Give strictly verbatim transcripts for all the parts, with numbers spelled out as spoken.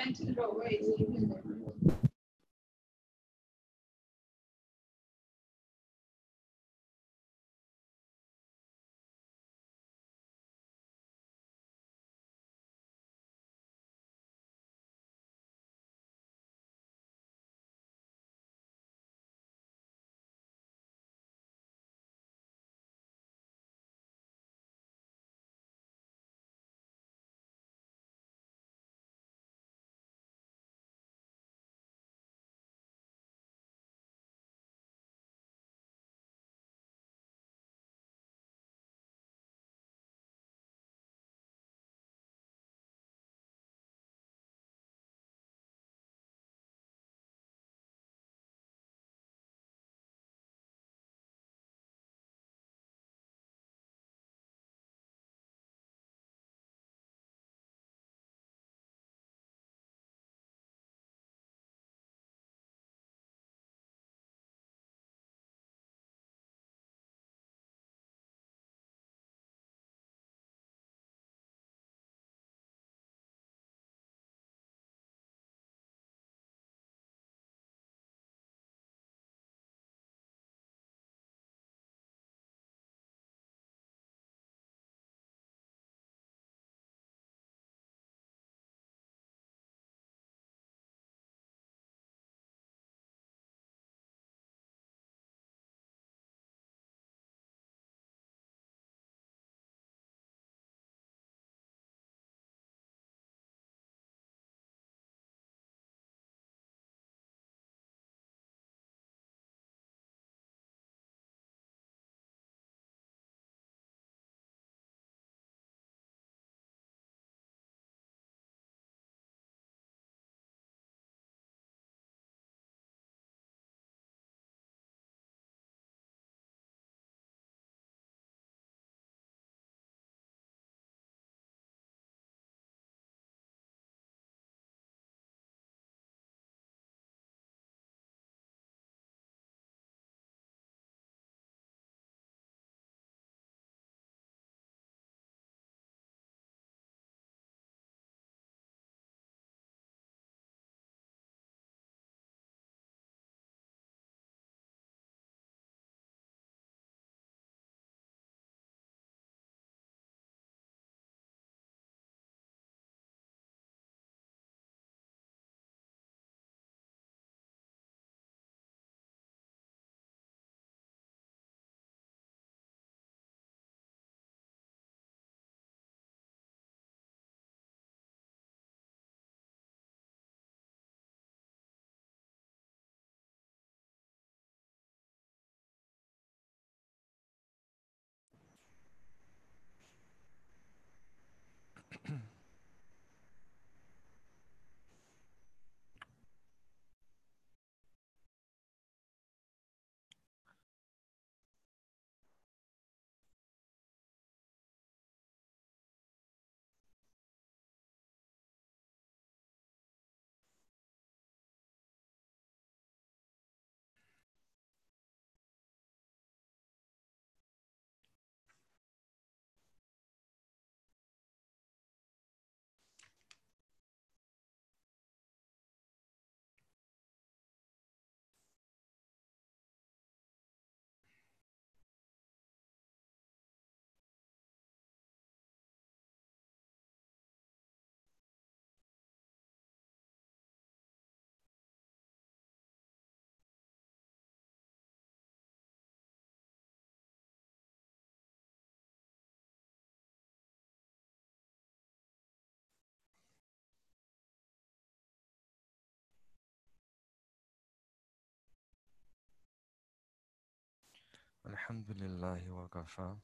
الحمد لله وكفى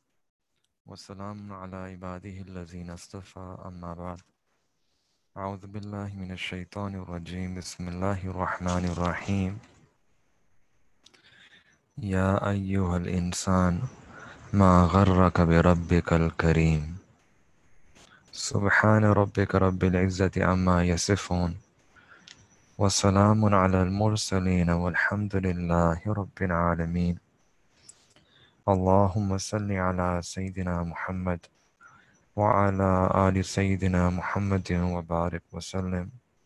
وسلام على عباده الذين اصطفى أما بعد. أعوذ بالله من الشيطان الرجيم. بسم الله الرحمن الرحيم. يا أيها الإنسان ما غرك بربك الكريم. سبحان ربك رب العزة عما يصفون وسلام على المرسلين والحمد لله رب العالمين. اللهم صل على سيدنا محمد وعلى آل سيدنا محمد وبارك وسلم.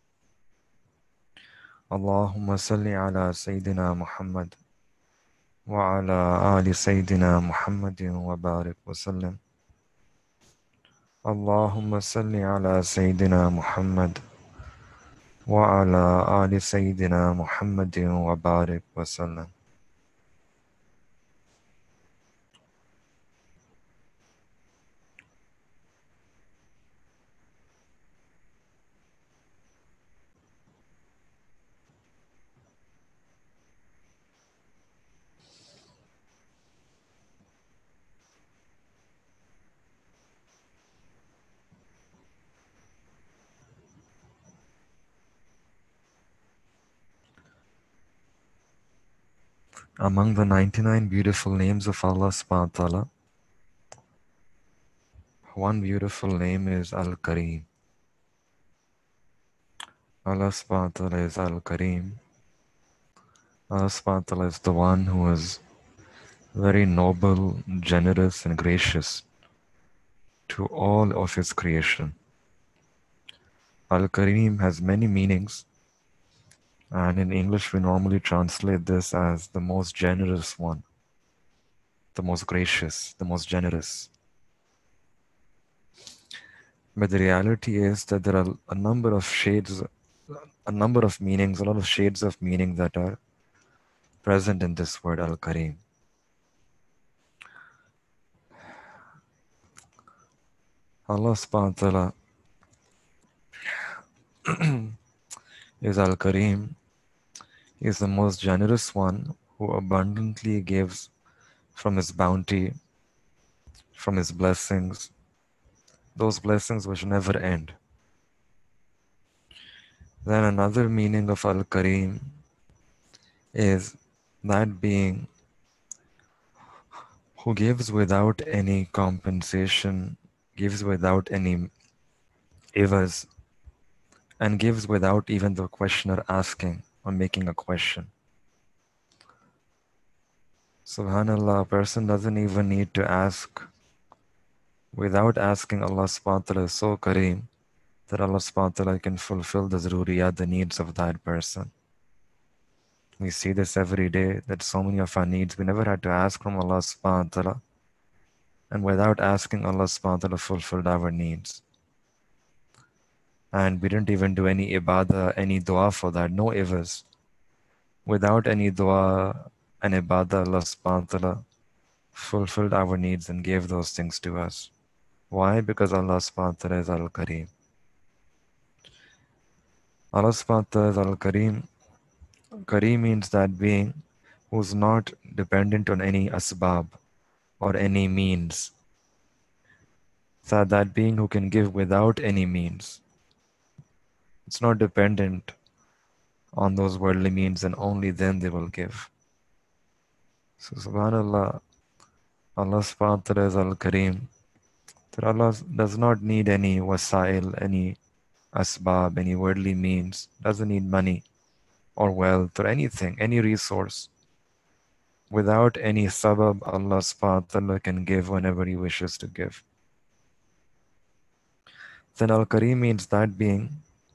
Allahumma salli ala Sayyidina Muhammad wa ala ali Sayyidina Muhammadin wa barik wa sallam. Allahumma salli ala Sayyidina Muhammad wa ala ali Sayyidina Muhammadin wa barik wa sallam. Among the ninety-nine beautiful names of Allah subhanahu wa ta'ala, one beautiful name is Al-Kareem. Allah subhanahu wa ta'ala is Al-Kareem. Allah subhanahu wa ta'ala is the one who is very noble, generous and gracious to all of his creation. Al-Kareem has many meanings, and in English we normally translate this as the most generous one, the most gracious, the most generous. But the reality is that there are a number of shades, a number of meanings, a lot of shades of meaning that are present in this word Al-Kareem. Allah subhanahu wa ta'ala is Al-Kareem. He is the most generous one who abundantly gives from his bounty, from his blessings, those blessings which never end. Then another meaning of Al-Kareem is that being who gives without any compensation, gives without any evas, and gives without even the questioner asking or making a question. Subhanallah, a person doesn't even need to ask. Without asking, Allah subhanahu wa ta'ala is so Kareem that Allah subhanahu wa ta'ala can fulfill the zaruriyat, the needs of that person. We see this every day, that so many of our needs, we never had to ask from Allah subhanahu wa ta'ala. And without asking, Allah subhanahu wa ta'ala fulfilled our needs. And we didn't even do any ibadah, any dua for that, no ivas. Without any dua and ibadah, Allah subhanahu wa ta'ala fulfilled our needs and gave those things to us. Why? Because Allah subhanahu wa ta'ala is Al-Kareem. Allah subhanahu wa ta'ala is Al-Kareem. Kareem means that being who's not dependent on any asbab or any means. That that being who can give without any means. It's not dependent on those worldly means, and only then they will give. So subhanallah, Allah subhanahu wa ta'ala is Al-Kareem. That Allah does not need any wasail, any asbab, any worldly means, doesn't need money or wealth or anything, any resource. Without any sabab, Allah subhanahu wa ta'ala can give whenever He wishes to give. Then Al-Kareem means that being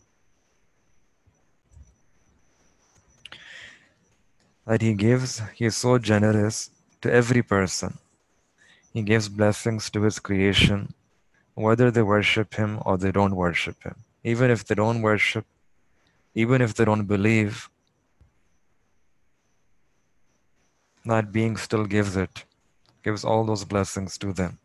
that He gives, He is so generous to every person. He gives blessings to His creation, whether they worship Him or they don't worship Him. Even if they don't worship, even if they don't believe, that being still gives it, gives all those blessings to them.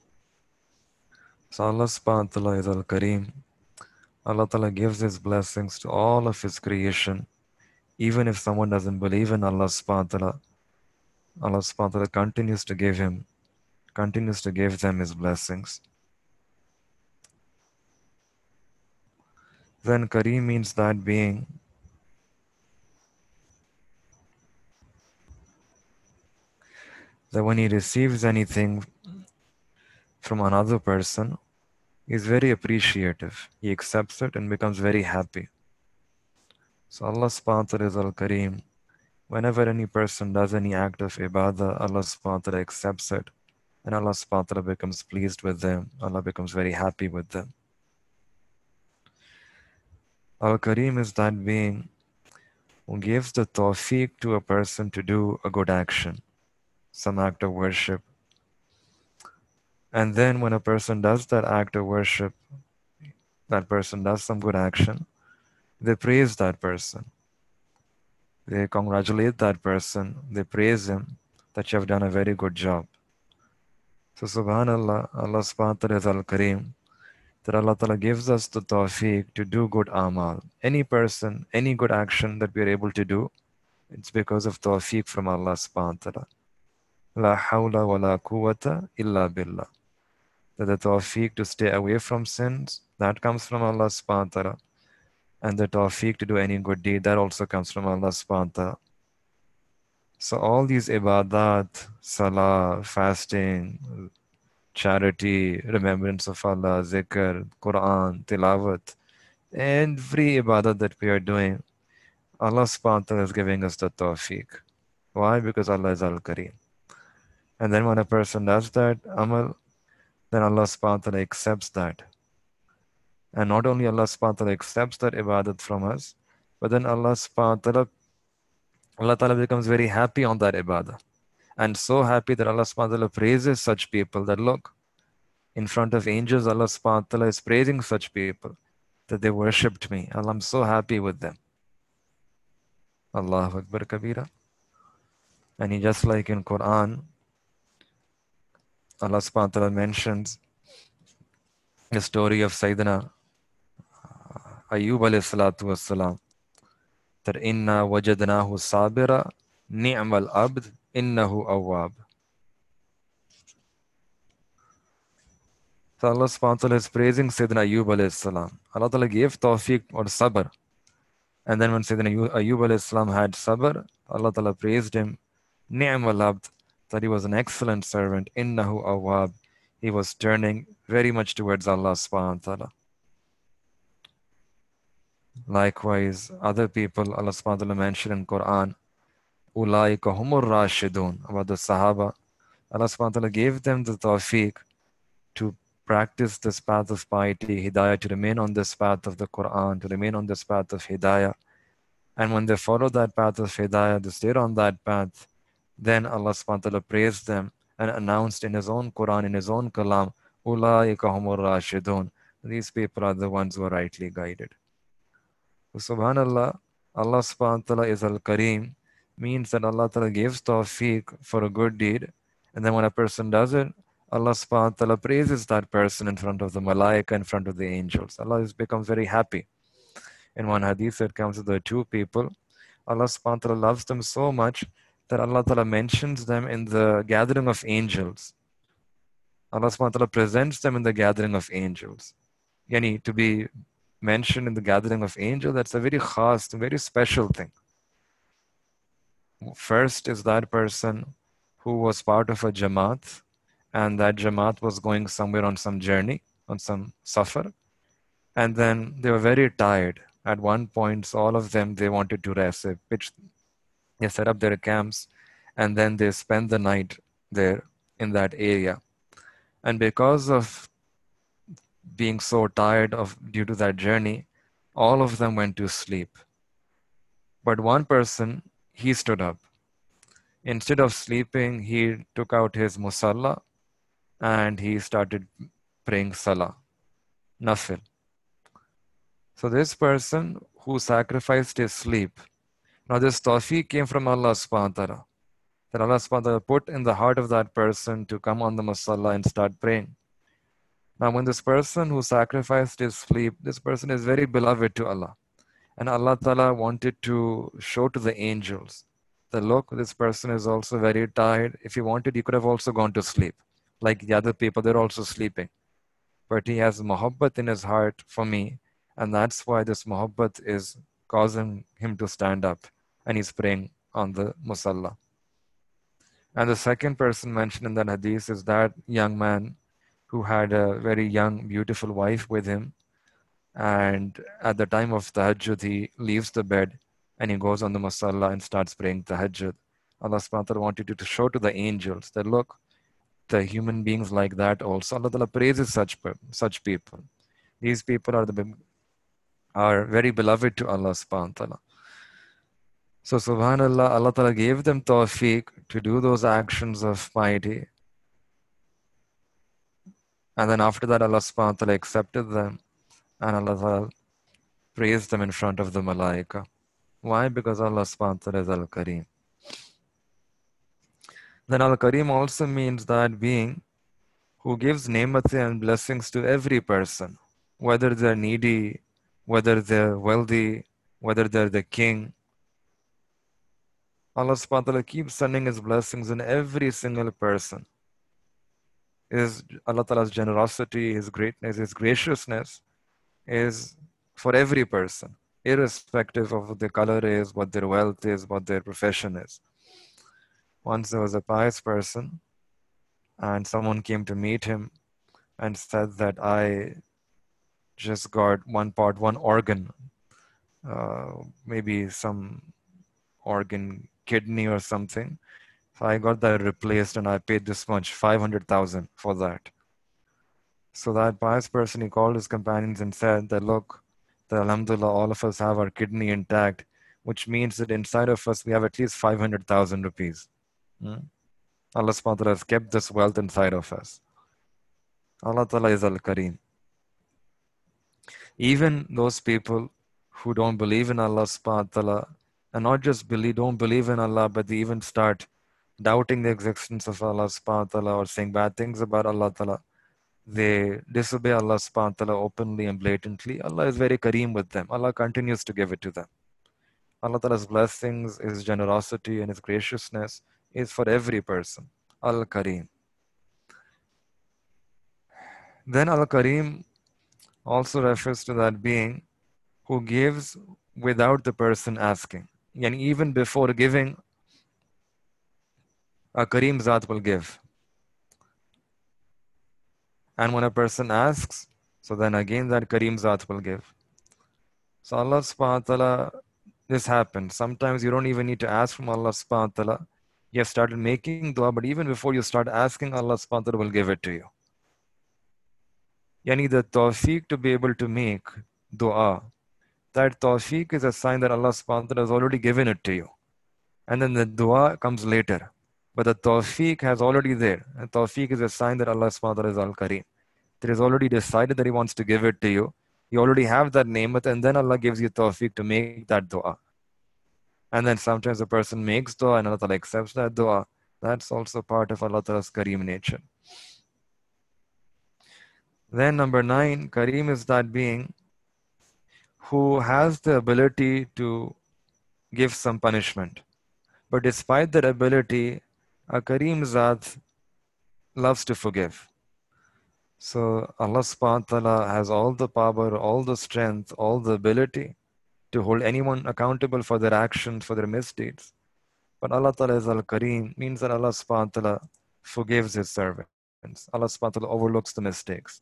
So Allah subhanahu wa ta'ala is Al-Kareem. Allah ta'ala gives His blessings to all of His creation. Even if someone doesn't believe in Allah subhanahu wa ta'ala, Allah subhanahu wa ta'ala continues to give him, continues to give them His blessings. Then Kareem means that being that when he receives anything from another person, he is very appreciative. He accepts it and becomes very happy. So Allah subhanahu wa ta'ala is Al-Kareem. Whenever any person does any act of ibadah, Allah subhanahu wa ta'ala accepts it. And Allah subhanahu wa ta'ala becomes pleased with them. Allah becomes very happy with them. Al-Kareem is that being who gives the tawfiq to a person to do a good action, some act of worship. And then when a person does that act of worship, that person does some good action, they praise that person. They congratulate that person. They praise him that you have done a very good job. So subhanallah, Allah subhanahu wa ta'ala is al-Kareem, that Allah ta'ala gives us the tawfiq to do good amal. Any person, any good action that we are able to do, it's because of tawfiq from Allah subhanahu wa ta'ala. La hawla wa la quwwata illa billah. That the tawfiq to stay away from sins, that comes from Allah subhanahu wa ta'ala. And the tawfiq to do any good deed, that also comes from Allah subhanahu wa ta'ala. So all these ibadat, salah, fasting, charity, remembrance of Allah, zikr, Quran, tilawat, every ibadat that we are doing, Allah subhanahu wa ta'ala is giving us the tawfiq. Why? Because Allah is al-Kareem. And then when a person does that amal, then Allah subhanahu wa ta'ala accepts that. And not only Allah subhanahu wa ta'ala accepts that ibadat from us, but then Allah subhanahu wa ta'ala, Allah ta'ala becomes very happy on that ibadah. And so happy that Allah subhanahu wa ta'ala praises such people that look, in front of angels, Allah subhanahu wa ta'ala is praising such people that they worshipped me. Allah, I'm so happy with them. Allahu Akbar Kabira. And he, just like in Quran, Allah subhanahu wa ta'ala mentions the story of Sayyidina Ayyub alayhi salatu wassalam, that inna wajadnahu sabira ni'mal abd innahu awwab. So Allah subhanahu wa ta'ala is praising Sayyidina Ayyub alayhi salam. Allah ta'ala gave tawfiq or sabr. And then when Sayyidina Ayyub alayhi salam had sabr, Allah ta'ala praised him, ni'mal abd, that he was an excellent servant, innahu awwab. He was turning very much towards Allah subhanahu wa ta'ala. Likewise, other people, Allah subhanahu wa ta'ala mentioned in Quran, Ulaika humur rashidun, about the Sahaba. Allah subhanahu wa ta'ala gave them the tawfiq to practice this path of piety, hidayah, to remain on this path of the Quran, to remain on this path of hidayah. And when they followed that path of hidayah, they stayed on that path, then Allah subhanahu wa ta'ala praised them and announced in His own Quran, in His own Kalam, Ulaika humur rashidun. These people are the ones who are rightly guided. So subhanallah, Allah subhanahu wa ta'ala is al-Kareem, means that Allah ta'ala gives tawfiq for a good deed, and then when a person does it, Allah subhanahu wa ta'ala praises that person in front of the malaika, in front of the angels. Allah has become very happy. In one hadith it comes to the two people, Allah subhanahu wa ta'ala loves them so much that Allah ta'ala mentions them in the gathering of angels. Allah subhanahu wa ta'ala presents them in the gathering of angels. Yani, to be mentioned in the gathering of angels, that's a very khas, very special thing. First is that person who was part of a jamaat, and that jamaat was going somewhere on some journey, on some safar, and then they were very tired. At one point, so all of them, they wanted to rest. They pitched, they set up their camps, and then they spent the night there in that area. And because of being so tired of due to that journey, all of them went to sleep. But one person, he stood up. Instead of sleeping, he took out his musalla and he started praying salah, nafil. So this person who sacrificed his sleep, now this tawfiq came from Allah subhanahu wa ta'ala, that Allah subhanahu wa ta'ala put in the heart of that person to come on the musalla and start praying. Now when this person who sacrificed his sleep, this person is very beloved to Allah. And Allah ta'ala wanted to show to the angels that look, this person is also very tired. If he wanted, he could have also gone to sleep. Like the other people, they're also sleeping. But he has muhabbat in his heart for me. And that's why this muhabbat is causing him to stand up. And he's praying on the musalla. And the second person mentioned in that hadith is that young man who had a very young, beautiful wife with him. And at the time of tahajjud, he leaves the bed and he goes on the musalla and starts praying tahajjud. Allah subhanahu wa ta'ala wanted to show to the angels that look, the human beings like that also, Allah ta'ala praises such, such people. These people are, the, are very beloved to Allah subhanahu wa ta'ala. So subhanallah, Allah Ta'ala gave them tawfiq to do those actions of piety. And then after that, Allah subhanahu wa ta'ala accepted them and Allah Ta'ala praised them in front of the malaika. Why? Because Allah subhanahu wa ta'ala is Al-Kareem. Then Al-Kareem also means that being who gives ni'mat and blessings to every person, whether they're needy, whether they're wealthy, whether they're the king. Allah subhanahu wa ta'ala keeps sending His blessings in every single person. His Allah Ta'ala's generosity, His greatness, His graciousness is for every person, irrespective of what their color is, what their wealth is, what their profession is. Once there was a pious person, and someone came to meet him and said that I just got one part, one organ, uh, maybe some organ, kidney or something. So I got that replaced and I paid this much, five hundred thousand for that. So that pious person, he called his companions and said that, look, that alhamdulillah, all of us have our kidney intact, which means that inside of us we have at least five hundred thousand rupees. Hmm? Allah subhanahu wa ta'ala has kept this wealth inside of us. Allah Ta'ala is Al-Kareem. Even those people who don't believe in Allah subhanahu wa ta'ala, and not just believe, don't believe in Allah, but they even start doubting the existence of Allah subhanahu wa ta'ala or saying bad things about Allah ta'ala. They disobey Allah subhanahu wa ta'ala openly and blatantly. Allah is very Kareem with them. Allah continues to give it to them. Allah Ta'ala's blessings, His generosity and His graciousness is for every person. Al-Kareem. Then Al-Kareem also refers to that being who gives without the person asking. And even before giving, a Kareem Zat will give. And when a person asks, so then again that Kareem Zat will give. So Allah subhanahu wa ta'ala, this happens. Sometimes you don't even need to ask from Allah subhanahu wa ta'ala. You have started making dua, but even before you start asking, Allah subhanahu wa ta'ala will give it to you. Yani the tawfiq to be able to make dua, that tawfiq is a sign that Allah subhanahu wa ta'ala has already given it to you. And then the dua comes later. But the tawfiq has already there. And tawfiq is a sign that Allah subhanahu wa ta'ala is Al-Kareem. That He's already decided that He wants to give it to you. You already have that ni'mat, and then Allah gives you tawfiq to make that dua. And then sometimes a person makes dua and Allah Ta'ala accepts that dua. That's also part of Allah Ta'ala's Kareem nature. Then number nine, Kareem is that being who has the ability to give some punishment. But despite that ability, a Kareem Zat loves to forgive. So Allah subhanahu wa ta'ala has all the power, all the strength, all the ability to hold anyone accountable for their actions, for their misdeeds. But Allah Ta'ala is Al-Kareem, means that Allah subhanahu wa ta'ala forgives His servants. Allah subhanahu wa ta'ala overlooks the mistakes.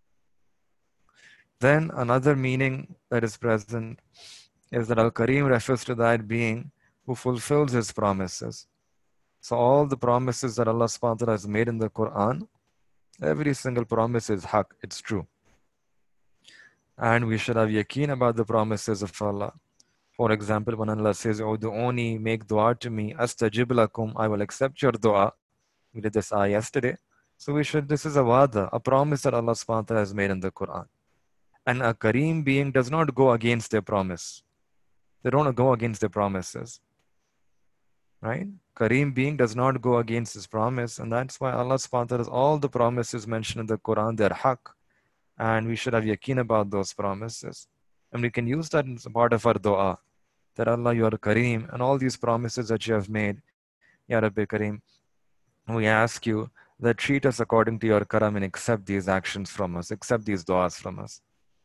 Then another meaning that is present is that Al-Kareem refers to that being who fulfills His promises. So all the promises that Allah subhanahu wa ta'ala has made in the Quran, every single promise is haq, it's true. And we should have yaqeen about the promises of Allah. For example, when Allah says, Udu'uni, make dua to me, astajib lakum, I will accept your dua. We did this ayah yesterday. So we should, this is a wa'da, a promise that Allah subhanahu wa ta'ala has made in the Quran. And a Kareem being does not go against their promise. They don't go against their promises. Right? Kareem being does not go against his promise. And that's why Allah subhanahu wa ta'ala, all the promises mentioned in the Quran, they're haq. And we should have yaqeen about those promises. And we can use that as a part of our dua. That Allah, you are Kareem, and all these promises that you have made, Ya Rabbi Kareem, we ask you that treat us according to your karam and accept these actions from us, accept these du'as from us.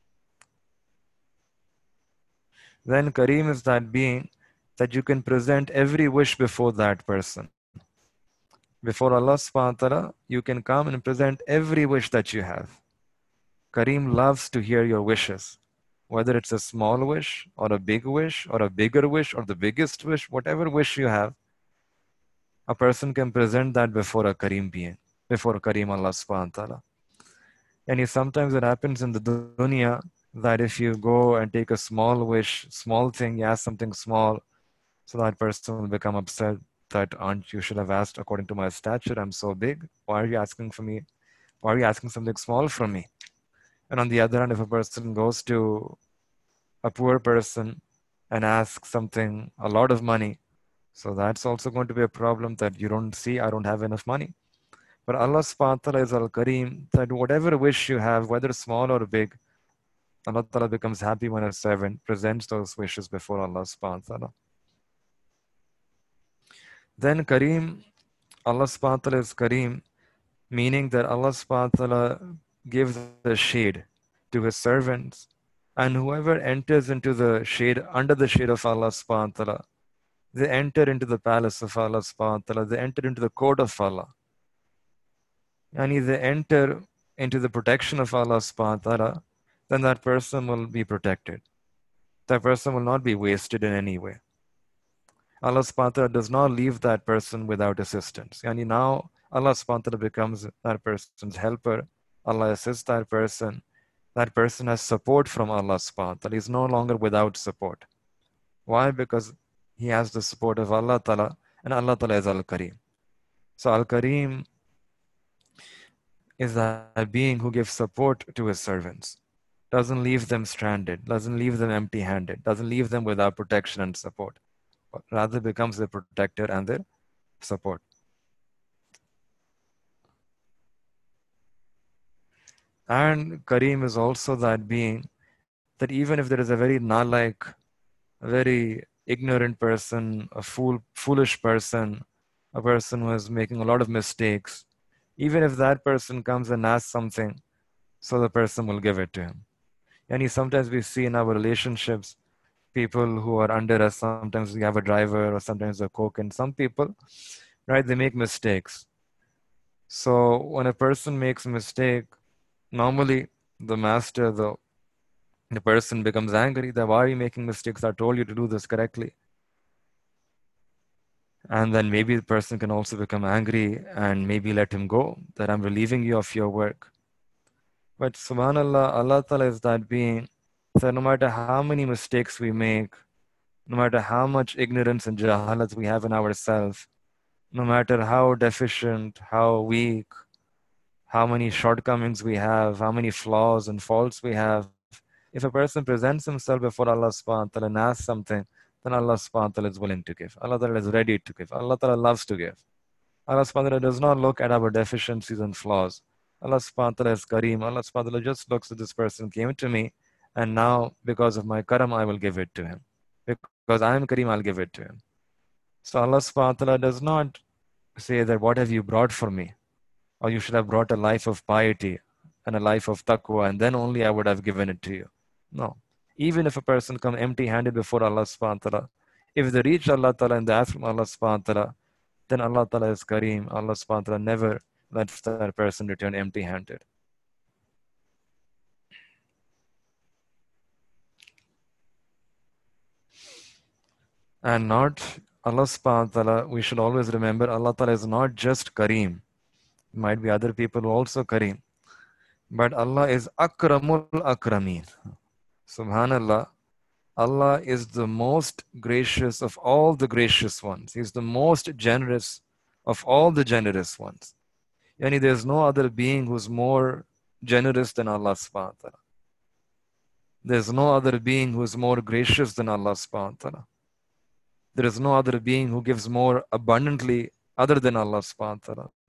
Then Kareem is that being that you can present every wish before that person. Before Allah subhanahu wa ta'ala, you can come and present every wish that you have. Kareem loves to hear your wishes. Whether it's a small wish or a big wish or a bigger wish or the biggest wish, whatever wish you have, a person can present that before a Kareem being, before Kareem Allah subhanahu wa ta'ala. And sometimes it happens in the dunya that if you go and take a small wish, small thing, you ask something small, So that person will become upset that, aren't you should have asked according to my stature, I'm so big. Why are you asking for me? Why are you asking something small from me? And on the other hand, if a person goes to a poor person and asks something, a lot of money, so that's also going to be a problem that you don't see, I don't have enough money. But Allah subhanahu wa ta'ala is Al-Kareem, that whatever wish you have, whether small or big, Allah ta'ala becomes happy when a servant presents those wishes before Allah subhanahu wa ta'ala. Then Kareem, Allah subhanahu wa ta'ala is Kareem, meaning that Allah subhanahu wa ta'ala gives the shade to his servants, and whoever enters into the shade, under the shade of Allah subhanahu wa ta'ala, they enter into the palace of Allah subhanahu wa ta'ala, they enter into the court of Allah. And if they enter into the protection of Allah subhanahu wa ta'ala, then that person will be protected. That person will not be wasted in any way. Allah subhanahu wa ta'ala does not leave that person without assistance. And now Allah subhanahu wa ta'ala becomes that person's helper. Allah assists that person. That person has support from Allah subhanahu wa ta'ala. He is no longer without support. Why? Because he has the support of Allah ta'ala, and Allah ta'ala is Al-Kareem. So Al-Kareem is that being who gives support to his servants, doesn't leave them stranded, doesn't leave them empty-handed, doesn't leave them without protection and support, but rather becomes their protector and their support. And Kareem is also that being that even if there is a very nalike, a very ignorant person, a fool, foolish person, a person who is making a lot of mistakes, even if that person comes and asks something, so the person will give it to him. And sometimes we see in our relationships, people who are under us, sometimes we have a driver or sometimes a cook, and some people, right, they make mistakes. So when a person makes a mistake, normally the master, the, the person becomes angry that, why are you making mistakes? I told you to do this correctly. And then maybe the person can also become angry and maybe let him go, that I'm relieving you of your work. But subhanAllah, Allah Ta'ala is that being that no matter how many mistakes we make, no matter how much ignorance and jahalat we have in ourselves, no matter how deficient, how weak, how many shortcomings we have, how many flaws and faults we have, if a person presents himself before Allah subhanahu wa ta'ala and asks something, then Allah subhanahu wa ta'ala is willing to give. Allah Ta'ala is ready to give. Allah Ta'ala loves to give. Allah subhanahu wa ta'ala does not look at our deficiencies and flaws. Allah subhanahu wa ta'ala is Kareem. Allah subhanahu wa ta'ala just looks at this person came to me, and now because of my karam, I will give it to him. Because I am Kareem, I'll give it to him. So Allah subhanahu wa ta'ala does not say that, what have you brought for me? Or you should have brought a life of piety and a life of taqwa, and then only I would have given it to you. No. Even if a person come empty-handed before Allah subhanahu wa ta'ala, if they reach Allah ta'ala and they ask from Allah subhanahu wa ta'ala, then Allah ta'ala is Kareem. Allah subhanahu wa ta'ala never lets that person return empty-handed. And not Allah subhanahu wa ta'ala, we should always remember Allah ta'ala is not just Kareem. Might be other people who also Kareem. But Allah is Akramul Akrameen. Subhanallah, Allah is the most gracious of all the gracious ones. He is the most generous of all the generous ones. Yani there's no other being who's more generous than Allah subhanahu wa ta'ala. There's no other being who's more gracious than Allah subhanahu wa ta'ala. There is no other being who gives more abundantly other than Allah subhanahu wa ta'ala.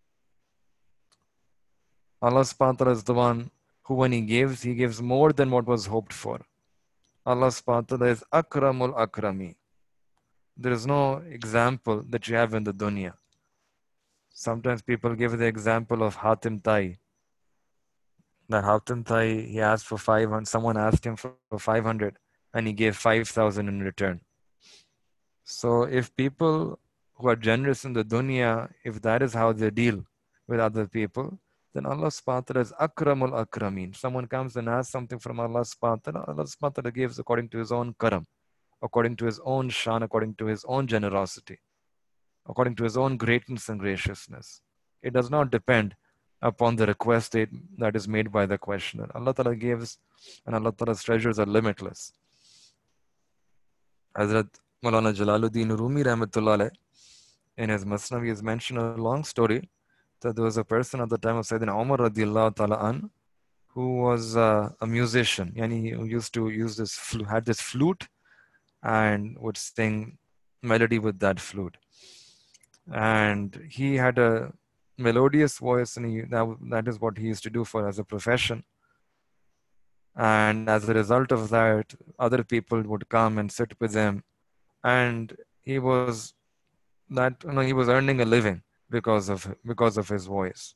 Allah subhanahu wa ta'ala is the one who, when He gives, He gives more than what was hoped for. Allah subhanahu wa ta'ala is Akramul Akrami. There is no example that you have in the dunya. Sometimes people give the example of Hatim Tai. That Hatim Tai, he asked for five hundred, someone asked him for five hundred and he gave five thousand in return. So if people who are generous in the dunya, if that is how they deal with other people, then Allah subhanahu wa ta'ala is Akramul Akrameen. Someone comes and asks something from Allah subhanahu wa ta'ala, Allah subhanahu wa ta'ala gives according to His own karam, according to His own shan, according to His own generosity, according to His own greatness and graciousness. It does not depend upon the request that is made by the questioner. Allah ta'ala gives, and Allah ta'ala's treasures are limitless. Hazrat Maulana Jalaluddin Rumi Rahmatullah alayh, in his Masnavi, has mentioned a long story that there was a person at the time of Sayyidina Umar radiallahu ta'ala an, who was uh, a musician, and he used to use this, flu- had this flute and would sing melody with that flute. And he had a melodious voice, and he, that, that is what he used to do for as a profession. And as a result of that, other people would come and sit with him, and he was that you know, he was earning a living because of because of his voice.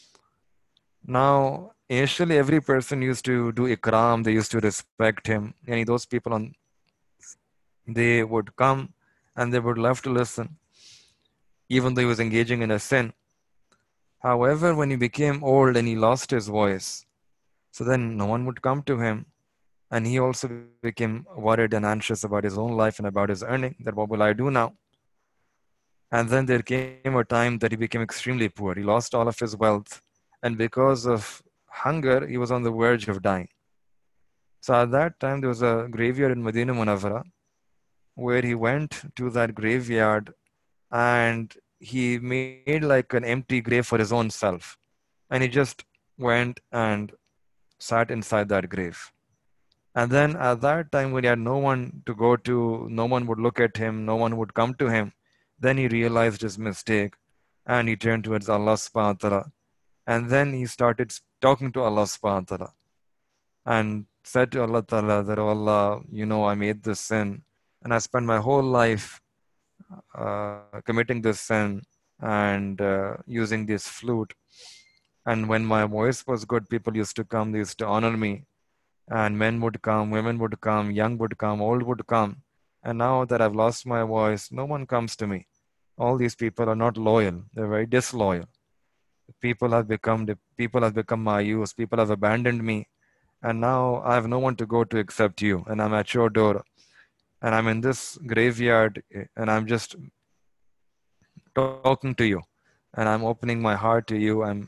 Now, initially, every person used to do ikram, they used to respect him, and those people on they would come and they would love to listen, even though he was engaging in a sin. However, when he became old and he lost his voice, so then no one would come to him, and he also became worried and anxious about his own life and about his earning, that what will I do now? And then there came a time that he became extremely poor. He lost all of his wealth, and because of hunger, he was on the verge of dying. So at that time, there was a graveyard in Medina Munawwara where he went to that graveyard and he made like an empty grave for his own self. And he just went and sat inside that grave. And then at that time, when he had no one to go to, no one would look at him, no one would come to him, then he realized his mistake and he turned towards Allah subhanahu wa ta'ala. And then he started talking to Allah subhanahu wa ta'ala and said to Allah ta'ala that, oh Allah, you know, I made this sin and I spent my whole life uh, committing this sin and uh, using this flute. And when my voice was good, people used to come, they used to honor me. And men would come, women would come, young would come, old would come. And now that I've lost my voice, no one comes to me. All these people are not loyal, they're very disloyal. People have become people have become my use, people have abandoned me. And now I have no one to go to except you. And I'm at your door. And I'm in this graveyard and I'm just talking to you. And I'm opening my heart to you. I'm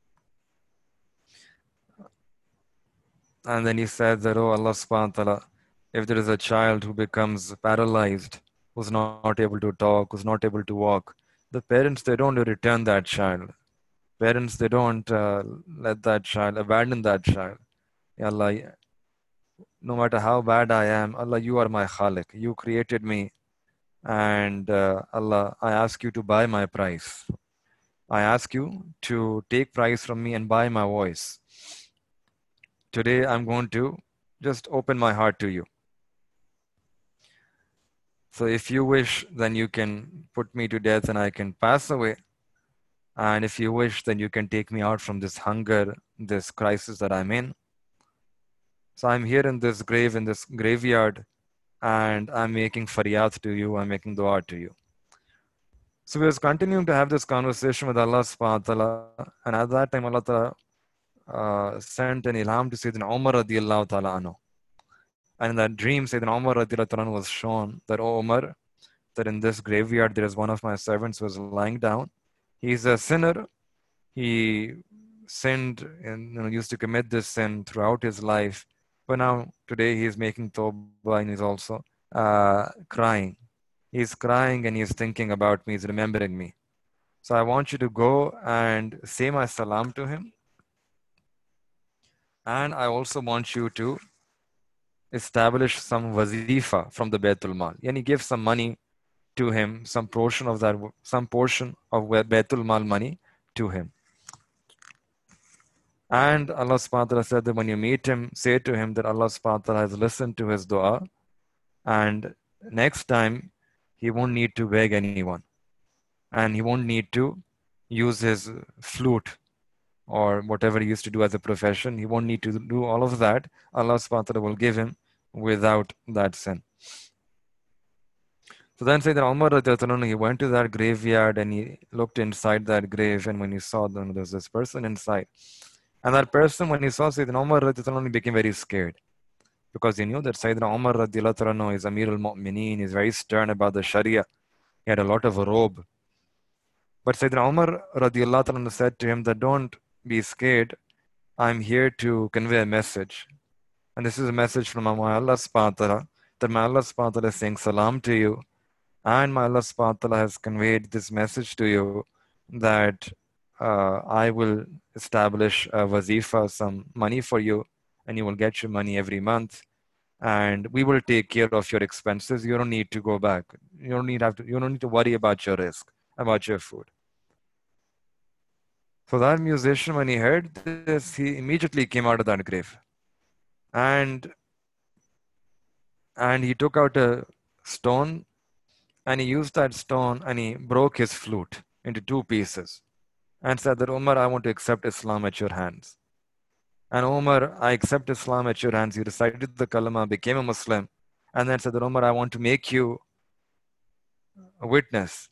And then he said that, oh Allah subhanahu wa ta'ala, if there is a child who becomes paralyzed, who's not able to talk, who's not able to walk, the parents, they don't return that child. Parents, they don't uh, let that child, abandon that child. Ya Allah, no matter how bad I am, Allah, you are my Khalik. You created me. And uh, Allah, I ask you to buy my price. I ask you to take price from me and buy my voice. Today, I'm going to just open my heart to you. So if you wish, then you can put me to death and I can pass away. And if you wish, then you can take me out from this hunger, this crisis that I'm in. So I'm here in this grave, in this graveyard, and I'm making faryat to you, I'm making dua to you. So we was continuing to have this conversation with Allah subhanahu wa ta'ala, and at that time Allah ta'ala uh, sent an ilham to Sayyidina Umar radiallahu ta'ala anhu. And in that dream, Sayyidina Umar radiallahu ta'ala anhu was shown that, oh Umar, that in this graveyard there is one of my servants who was lying down. He's a sinner. He sinned and you know, used to commit this sin throughout his life. But now today he is making tawbah and he's also uh, crying. He's crying and he's thinking about me, he's remembering me. So I want you to go and say my salam to him. And I also want you to establish some wazifa from the Baitul Mal. And he gives some money to him, some portion of that, some portion of Baitul Mal money to him. And Allah subhanahu wa ta'ala said that when you meet him, say to him that Allah subhanahu wa ta'ala has listened to his dua, and next time he won't need to beg anyone, and he won't need to use his flute or whatever he used to do as a profession. He won't need to do all of that. Allah subhanahu wa ta'ala will give him without that sin. So then Sayyidina Umar, he went to that graveyard and he looked inside that grave, and when he saw them, there's this person inside. And that person, when he saw Sayyidina Umar, he became very scared. Because he knew that Sayyidina Umar is Amir al-Mu'mineen, he's very stern about the Sharia. He had a lot of robe. But Sayyidina Umar said to him that don't be scared. I'm here to convey a message. And this is a message from Allah subhanahu wa ta'ala that my Allah subhanahu wa ta'ala is saying salam to you, and my Allah subhanahu wa ta'ala has conveyed this message to you that uh, I will establish a wazifa, some money for you, and you will get your money every month, and we will take care of your expenses. You don't need to go back. You don't need have to. You don't need to worry about your risk, about your food. So that musician, when he heard this, he immediately came out of that grave, and and he took out a stone, and he used that stone, and he broke his flute into two pieces, and said that, Umar, I want to accept Islam at your hands. And Umar, I accept Islam at your hands. He recited the kalama, became a Muslim, and then said that, Umar, I want to make you a witness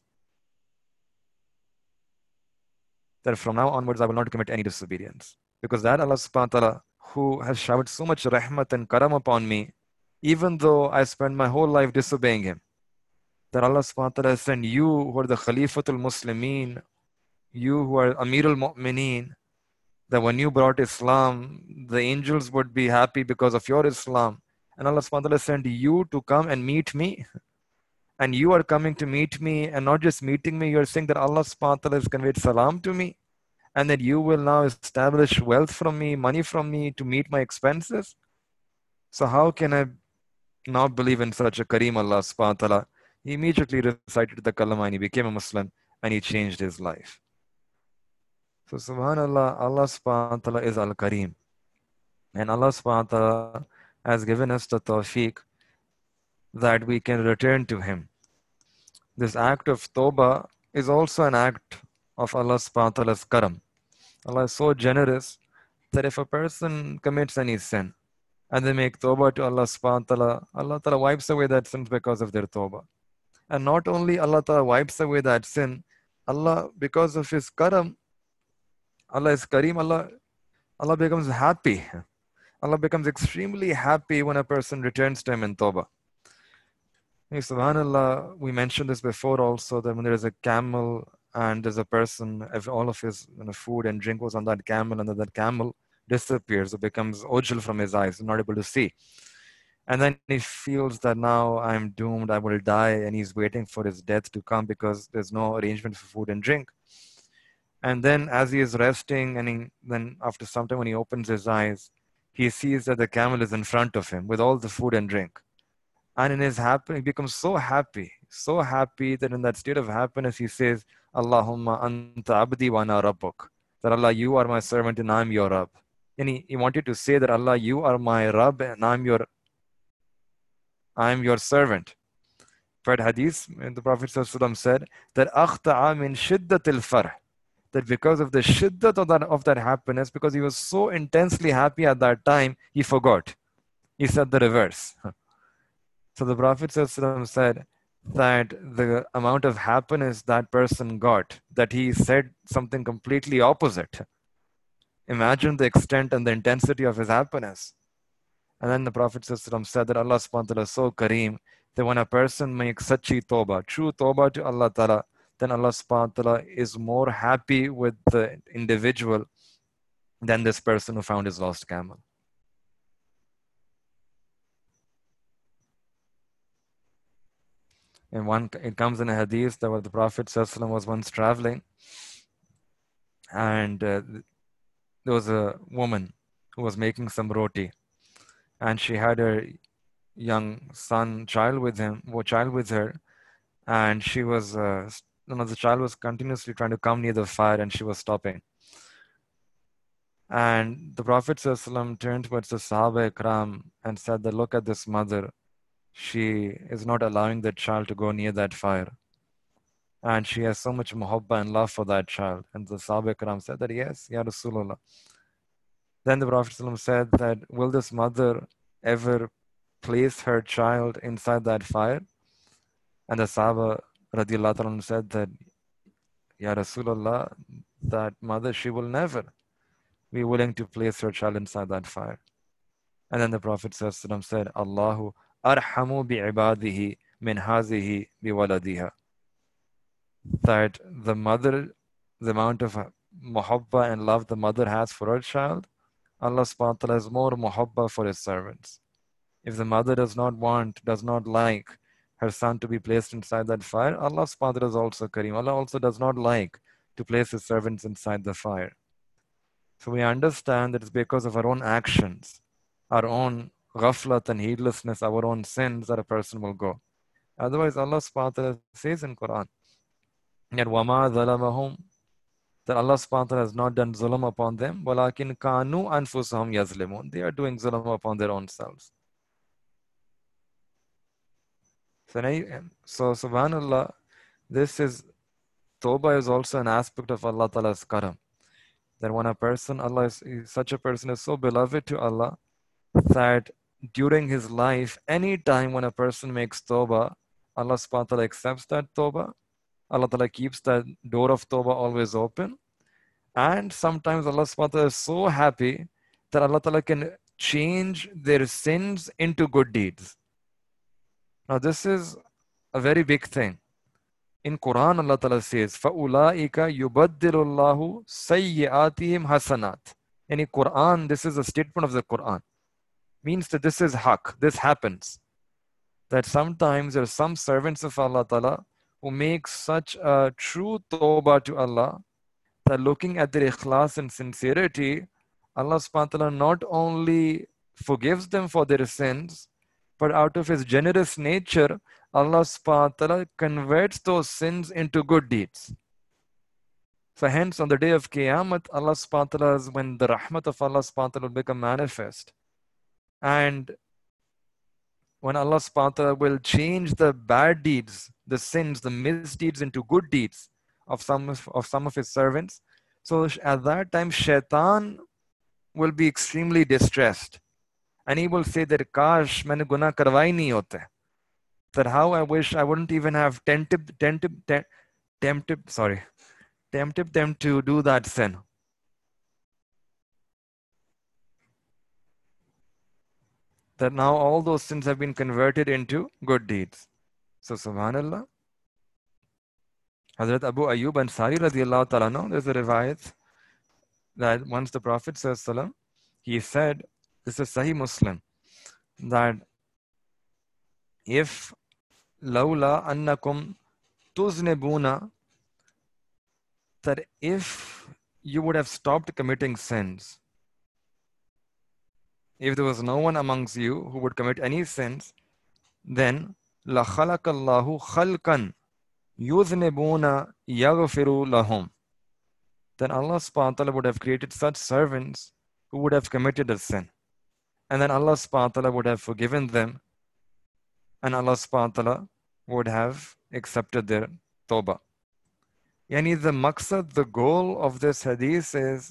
that from now onwards I will not commit any disobedience. Because that Allah subhanahu wa ta'ala, who has showered so much rahmat and karam upon me, even though I spent my whole life disobeying him, that Allah subhanahu wa ta'ala sent you who are the Khalifatul Muslimin, you who are Amirul Mu'mineen, that when you brought Islam, the angels would be happy because of your Islam. And Allah subhanahu wa ta'ala sent you to come and meet me. And you are coming to meet me, and not just meeting me, you're saying that Allah subhanahu wa ta'ala has conveyed salam to me, and that you will now establish wealth from me, money from me to meet my expenses. So how can I not believe in such a Kareem Allah subhanahu wa ta'ala? He immediately recited the kalama and he became a Muslim, and he changed his life. So subhanallah, Allah subhanahu wa ta'ala is Al-Kareem. And Allah subhanahu wa ta'ala has given us the tawfiq that we can return to him. This act of tawbah is also an act of Allah subhanahu wa ta'ala's karam. Allah is so generous that if a person commits any sin and they make tawbah to Allah subhanahu wa ta'ala, Allah ta'ala wipes away that sin because of their tawbah. And not only Allah ta'ala wipes away that sin, Allah, because of his karam, Allah is Kareem, Allah, Allah becomes happy. Allah becomes extremely happy when a person returns to him in tawbah. Hey, subhanallah, we mentioned this before also, that when there is a camel and there's a person, if all of his you know, food and drink was on that camel, and then that camel disappears, it becomes ojal from his eyes, not able to see. And then he feels that now I'm doomed, I will die, and he's waiting for his death to come because there's no arrangement for food and drink. And then as he is resting, and he, then after some time when he opens his eyes, he sees that the camel is in front of him with all the food and drink. And in his happy, he becomes so happy, so happy that in that state of happiness, he says, Allahumma anta abdi wa ana rabbuk. That Allah, you are my servant and I'm your Rabb. And he, he wanted to say that Allah, you are my Rabb and I'm your, I'm your servant. But hadith, the Prophet ﷺ said that akhta'a min shiddatil farh. That because of the shiddat of that, of that happiness, because he was so intensely happy at that time, he forgot. He said the reverse. So the Prophet ﷺ said that the amount of happiness that person got, that he said something completely opposite. Imagine the extent and the intensity of his happiness. And then the Prophet ﷺ said that Allah subhanahu wa ta'ala is so Kareem, that when a person makes sachi tawbah, true tawbah to Allah ta'ala, then Allah subhanahu wa ta'ala is more happy with the individual than this person who found his lost camel. And one, it comes in a hadith that the Prophet ﷺ was once traveling, and uh, there was a woman who was making some roti, and she had her young son, child with him, or child with her, and she was, uh, you know, the child was continuously trying to come near the fire, and she was stopping. And the Prophet ﷺ turned towards the Sahaba Ikram and said that, look at this mother. She is not allowing that child to go near that fire. And she has so much muhabba and love for that child. And the Sahaba Ikram said that, yes, Ya Rasulullah. Then the Prophet ﷺ said that, will this mother ever place her child inside that fire? And the Sahaba radiallahu anhu said that, Ya Rasulullah, that mother, she will never be willing to place her child inside that fire. And then the Prophet ﷺ said, Allahu arhamu bi'ibadihi min hazihi biwaladiha. That the mother, the amount of muhabba and love the mother has for her child, Allah subhanahu wa ta'ala has more muhabba for his servants. If the mother does not want, does not like her son to be placed inside that fire, Allah subhanahu wa ta'ala is also Kareem. Allah also does not like to place his servants inside the fire. So we understand that it's because of our own actions, our own ghaflat and heedlessness, our own sins that a person will go. Otherwise, Allah subhanahu wa ta'ala says in Quran, that وَمَا ظَلَمَهُمْ, that Allah subhanahu wa ta'ala has not done zulm upon them, وَلَكِنْ كَانُوا أَنفُسَهُمْ يَظْلِمُونَ. They are doing zulm upon their own selves. So, so subhanallah, this is, Tawbah is also an aspect of Allah Ta'ala's karam. That when a person, Allah is, such a person is so beloved to Allah, that during his life, any time when a person makes Tawbah, Allah subhanahu wa ta'ala accepts that Tawbah. Allah Ta'ala keeps that door of Tawbah always open. And sometimes Allah subhanahu wa ta'ala is so happy that Allah Ta'ala can change their sins into good deeds. Now this is a very big thing. In Quran, Allah Ta'ala says, فَأُولَٰئِكَ يُبَدِّلُ اللَّهُ سَيِّئَاتِهِمْ حَسَنَاتٍ. In Quran, this is a statement of the Quran. Means that this is haq, this happens. That sometimes there are some servants of Allah Ta'ala who make such a true tawbah to Allah, that looking at their ikhlas and sincerity, Allah subhanahu wa ta'ala not only forgives them for their sins, but out of his generous nature, Allah subhanahu wa ta'ala converts those sins into good deeds. So hence on the day of Qiyamah, Allah subhanahu wa ta'ala is when the rahmat of Allah subhanahu wa ta'ala will become manifest. And when Allah subhanahu wa ta'ala will change the bad deeds, the sins, the misdeeds into good deeds of some of, of some of his servants. So at that time, Shaitan will be extremely distressed. And he will say that, Kash, maine guna karwai nahi hote. That how I wish I wouldn't even have tempted, tempted, tempted, tempted, sorry, tempted them to do that sin. That now all those sins have been converted into good deeds. So subhanallah, Hazrat Abu Ayyub Ansari radiallahu ta'ala anhu, there's a riwayat that once the Prophet sallallahu, he said, this is Sahih Muslim, that if lawla annakum tuznibuna, that if you would have stopped committing sins, if there was no one amongst you who would commit any sins, then la khalaqallahu khalqan yuznibuna yaghfiru lahum. Then Allah subhanahu wa ta'ala would have created such servants who would have committed a sin. And then Allah subhanahu wa ta'ala would have forgiven them. And Allah subhanahu wa ta'ala would have accepted their tawbah. Yani the maqsad, the goal of this hadith is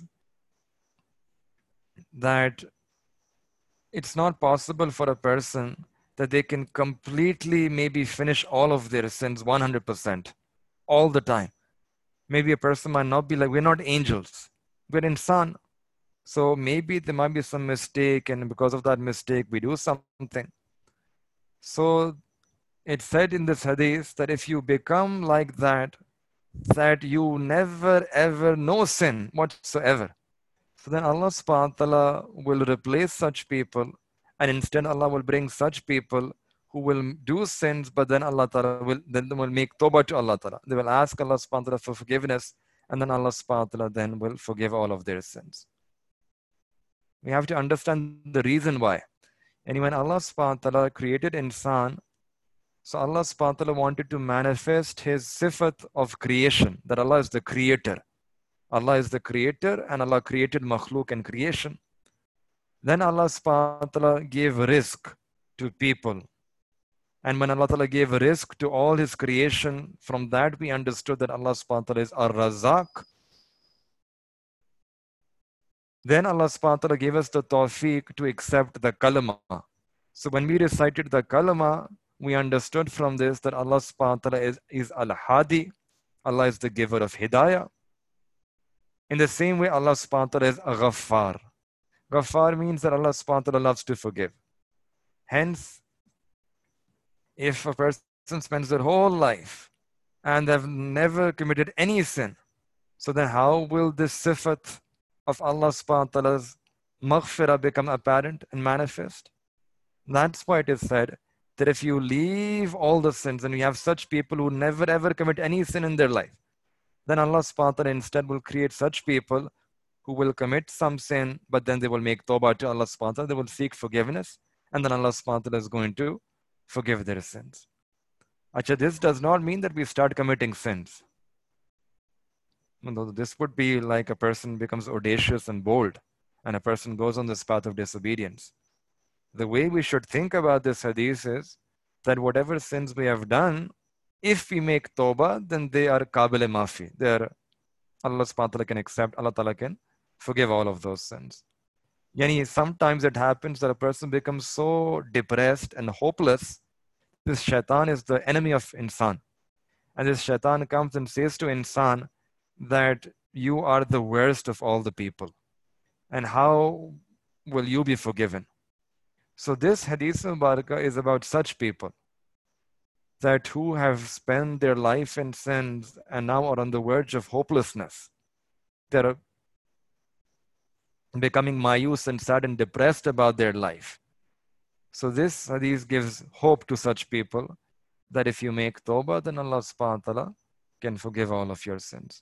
that it's not possible for a person that they can completely maybe finish all of their sins one hundred percent all the time. Maybe a person might not be like, we're not angels, we're insan. So maybe there might be some mistake, and because of that mistake, we do something. So it's said in this hadith that if you become like that, that you never ever know sin whatsoever. So then Allah subhanahu wa ta'ala will replace such people, and instead Allah will bring such people who will do sins, but then Allah ta'ala will, then will make tawbah to Allah ta'ala. They will ask Allah subhanahu wa ta'ala for forgiveness, and then Allah subhanahu wa ta'ala then will forgive all of their sins. We have to understand the reason why. And when Allah subhanahu wa ta'ala created insan, so Allah subhanahu wa ta'ala wanted to manifest his sifat of creation, that Allah is the creator. Allah is the creator, and Allah created makhluk and creation. Then Allah subhanahu wa ta'ala gave rizq to people. And when Allah ta'ala gave rizq to all his creation, from that we understood that Allah subhanahu wa ta'ala is ar-razaq. Then Allah subhanahu wa ta'ala gave us the tawfiq to accept the kalama. So when we recited the kalama, we understood from this that Allah subhanahu wa ta'ala is, is al-hadi. Allah is the giver of hidayah. In the same way, Allah subhanahu wa ta'ala is Ghaffar. Ghaffar means that Allah subhanahu wa ta'ala loves to forgive. Hence, if a person spends their whole life and they've never committed any sin, so then how will this sifat of Allah subhanahu wa ta'ala's maghfirah become apparent and manifest? That's why it is said that if you leave all the sins and you have such people who never ever commit any sin in their life, then Allah subhanahu wa ta'ala instead will create such people who will commit some sin, but then they will make tawbah to Allah subhanahu wa ta'ala, they will seek forgiveness, and then Allah subhanahu wa ta'ala is going to forgive their sins. Acha, this does not mean that we start committing sins. No, this would be like a person becomes audacious and bold, and a person goes on this path of disobedience. The way we should think about this hadith is that whatever sins we have done, if we make tawbah, then they are qabil mafi. They are, Allah subhanahu wa ta'ala can accept, Allah ta'ala can forgive all of those sins. Yani sometimes it happens that a person becomes so depressed and hopeless. This shaitan is the enemy of insan. And this shaitan comes and says to insan that you are the worst of all the people. And how will you be forgiven? So this hadith Mubarakah is about such people that who have spent their life in sins and now are on the verge of hopelessness. They're becoming mayus and sad and depressed about their life. So this hadith gives hope to such people that if you make tawbah, then Allah subhanahu wa ta'ala can forgive all of your sins.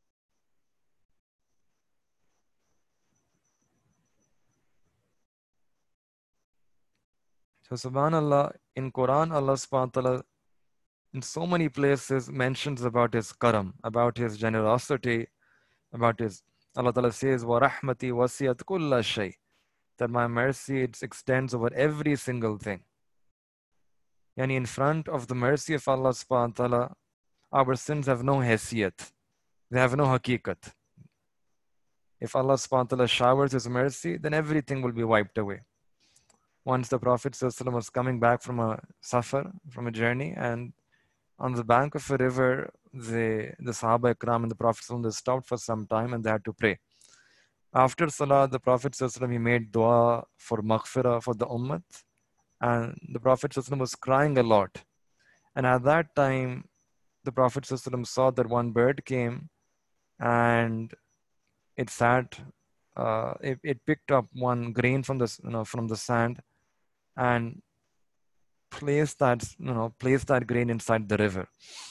So subhanallah, in Quran, Allah subhanahu wa ta'ala in so many places mentions about his karam, about his generosity, about his, Allah ta'ala says, wa rahmati wasiyat kulla shay, that my mercy, it extends over every single thing. Yani in front of the mercy of Allah subhanahu wa ta'ala, our sins have no haysiyat, they have no hakikat. If Allah subhanahu wa ta'ala showers his mercy, then everything will be wiped away. Once the Prophet ﷺ was coming back from a safar, from a journey, and on the bank of a river, the, the Sahaba Ikram and the Prophet ﷺ stopped for some time and they had to pray. After Salah, the Prophet ﷺ, he made dua for maghfirah for the ummah, and the Prophet ﷺ was crying a lot. And at that time, the Prophet ﷺ saw that one bird came and it sat, uh, it, it picked up one grain from the, you know, from the sand and placed that, you know, placed that grain inside the river.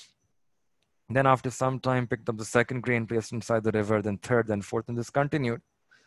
Then after some time, picked up the second grain, placed inside the river, then third, then fourth, and this continued.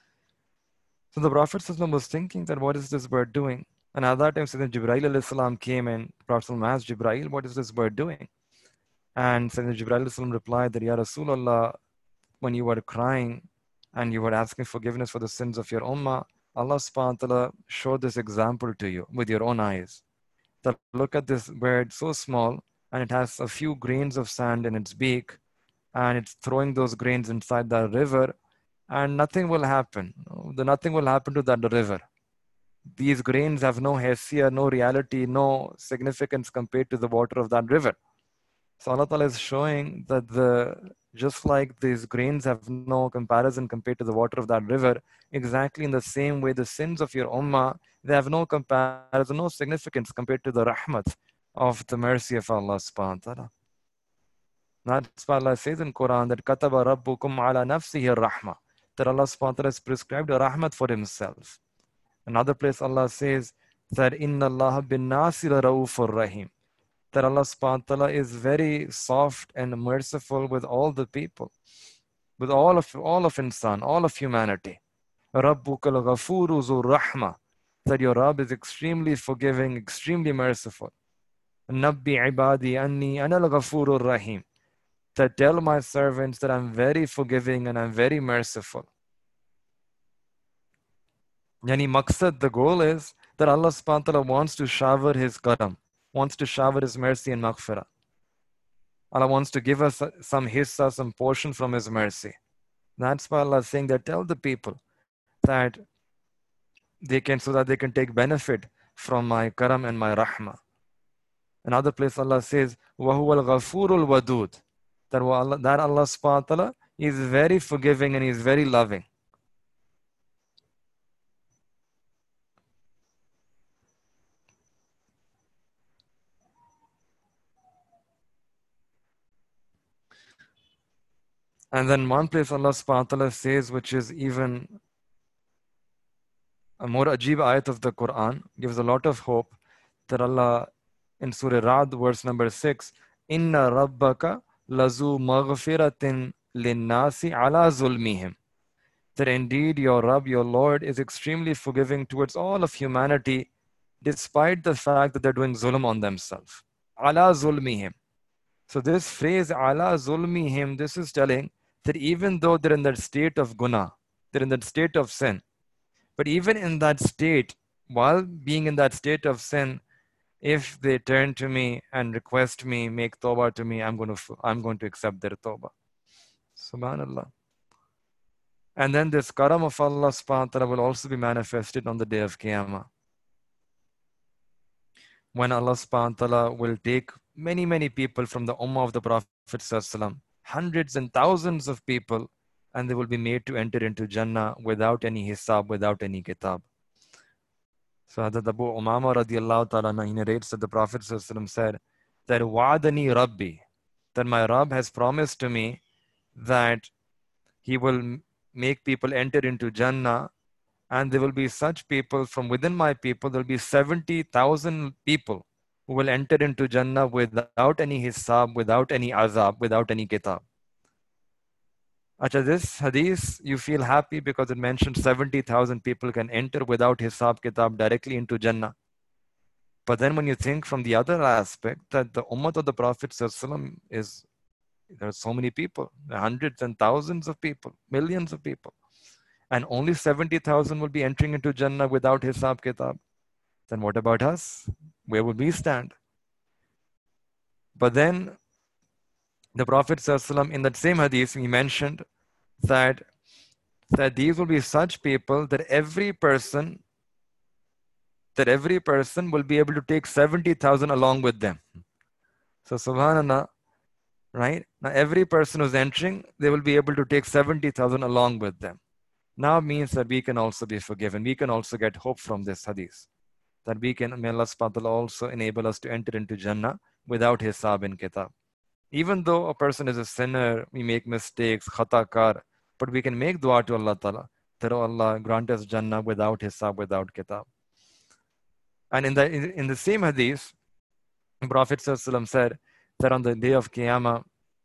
So the Prophet was thinking that what is this bird doing? And at that time, Sayyidina Jibreel came and the Prophet asked Jibreel, what is this bird doing? And Sayyidina Jibreel replied that, Ya Rasulullah, when you were crying and you were asking forgiveness for the sins of your ummah, Allah subhanahu wa ta'ala showed this example to you with your own eyes. That look at this bird, so small, and it has a few grains of sand in its beak, and it's throwing those grains inside that river, and nothing will happen. The nothing will happen to that river. These grains have no haysiyah, no reality, no significance compared to the water of that river. So Allah Ta'ala is showing that the just like these grains have no comparison compared to the water of that river, exactly in the same way the sins of your ummah, they have no comparison, no significance compared to the rahmat of the mercy of Allah subhanahu wa ta'ala. That's why Allah says in Quran that kataba rabbukum ala nafsihi rahmah, that Allah subhanahu wa ta'ala has prescribed a rahmat for himself. Another place Allah says that inna Allah bin nasir raufur rahim, that Allah subhanahu wa ta'ala is very soft and merciful with all the people, with all of all of insan, all of humanity. Rabbukal ghafuru zur rahma, that your Rabb is extremely forgiving, extremely merciful. Nabbi ibadi anni anal ghafurur rahim, that tell my servants that I'm very forgiving and I'm very merciful. Yani maqsad, the goal is that Allah subhanahu wa ta'ala wants to shower his karam, wants to shower his mercy and maghfirah. Allah wants to give us some hissa, some portion from his mercy. That's why Allah is saying that tell the people that they can, so that they can take benefit from my karam and my rahmah. Another place Allah says, وَهُوَ الْغَفُورُ الْوَدُودُ, that Allah, that Allah subhanahu wa ta'ala is very forgiving and He is very loving. And then one place Allah subhanahu wa ta'ala says, which is even a more ajib ayat of the Quran, gives a lot of hope that Allah in Surah Ra'd, verse number six, Inna rabbaka lazu maghfiratin linnasi ala zulmihim. That indeed your Rabb, your Lord, is extremely forgiving towards all of humanity, despite the fact that they're doing zulm on themselves. Ala zulmihim. So this phrase, ala zulmihim, this is telling that even though they're in that state of guna, they're in that state of sin, but even in that state, while being in that state of sin, if they turn to me and request me, make tawbah to me, I'm going to, I'm going to accept their tawbah. Subhanallah. And then this karam of Allah subhanahu wa ta'ala will also be manifested on the day of Qiyamah. When Allah subhanahu wa ta'ala will take many, many people from the ummah of the Prophet sallallahu, hundreds and thousands of people, and they will be made to enter into Jannah without any hisab, without any kitab. So Hazrat Abu Umama radiallahu ta'ala, he narrates that the Prophet sallallahu said that wa'adani Rabbi, that my Rabb has promised to me that he will make people enter into Jannah, and there will be such people from within my people, there will be seventy thousand people who will enter into Jannah without any hisab, without any azab, without any kitab. Acha, this hadith, you feel happy because it mentions seventy thousand people can enter without hisab, kitab directly into Jannah. But then when you think from the other aspect that the ummah of the Prophet ﷺ is, there are so many people, hundreds and thousands of people, millions of people, and only seventy thousand will be entering into Jannah without hisab, kitab. Then what about us? Where would we stand? But then the Prophet ﷺ, in that same hadith, he mentioned that, that these will be such people that every person, that every person will be able to take seventy thousand along with them. So subhanallah, right? Now every person who's entering, they will be able to take seventy thousand along with them. Now means that we can also be forgiven. We can also get hope from this hadith. That we can, may Allah subhanahu wa ta'ala also enable us to enter into Jannah without hisab and kitab. Even though a person is a sinner, we make mistakes, khatakar, but we can make dua to Allah ta'ala, that oh Allah, grant us Jannah without hisab, without kitab. And in the, in the same hadith, the Prophet ﷺ said that on the day of Qiyamah,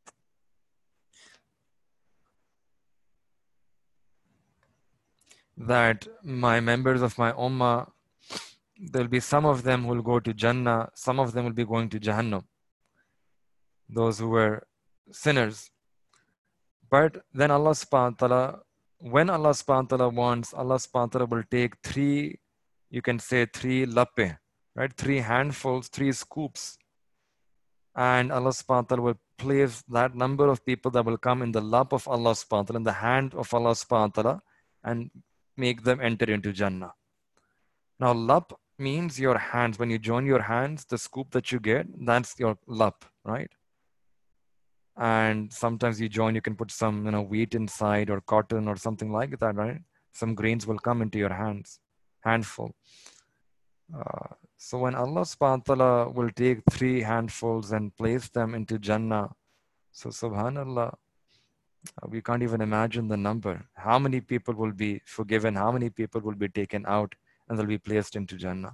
that my members of my ummah, there will be some of them who will go to Jannah, some of them will be going to Jahannam, those who were sinners. But then Allah subhanahu wa ta'ala, when Allah subhanahu wa ta'ala wants, Allah subhanahu wa ta'ala will take three, you can say three lappe, right? Three handfuls, three scoops. And Allah subhanahu wa ta'ala will place that number of people that will come in the lap of Allah subhanahu wa ta'ala, in the hand of Allah subhanahu wa ta'ala, and make them enter into Jannah. Now, lap means your hands. When you join your hands, the scoop that you get, that's your lap, right? And sometimes you join, you can put some, you know, wheat inside or cotton or something like that, right? Some grains will come into your hands, handful. Uh, so when Allah subhanahu wa ta'ala will take three handfuls and place them into Jannah, so subhanallah, we can't even imagine the number. How many people will be forgiven? How many people will be taken out and they'll be placed into Jannah?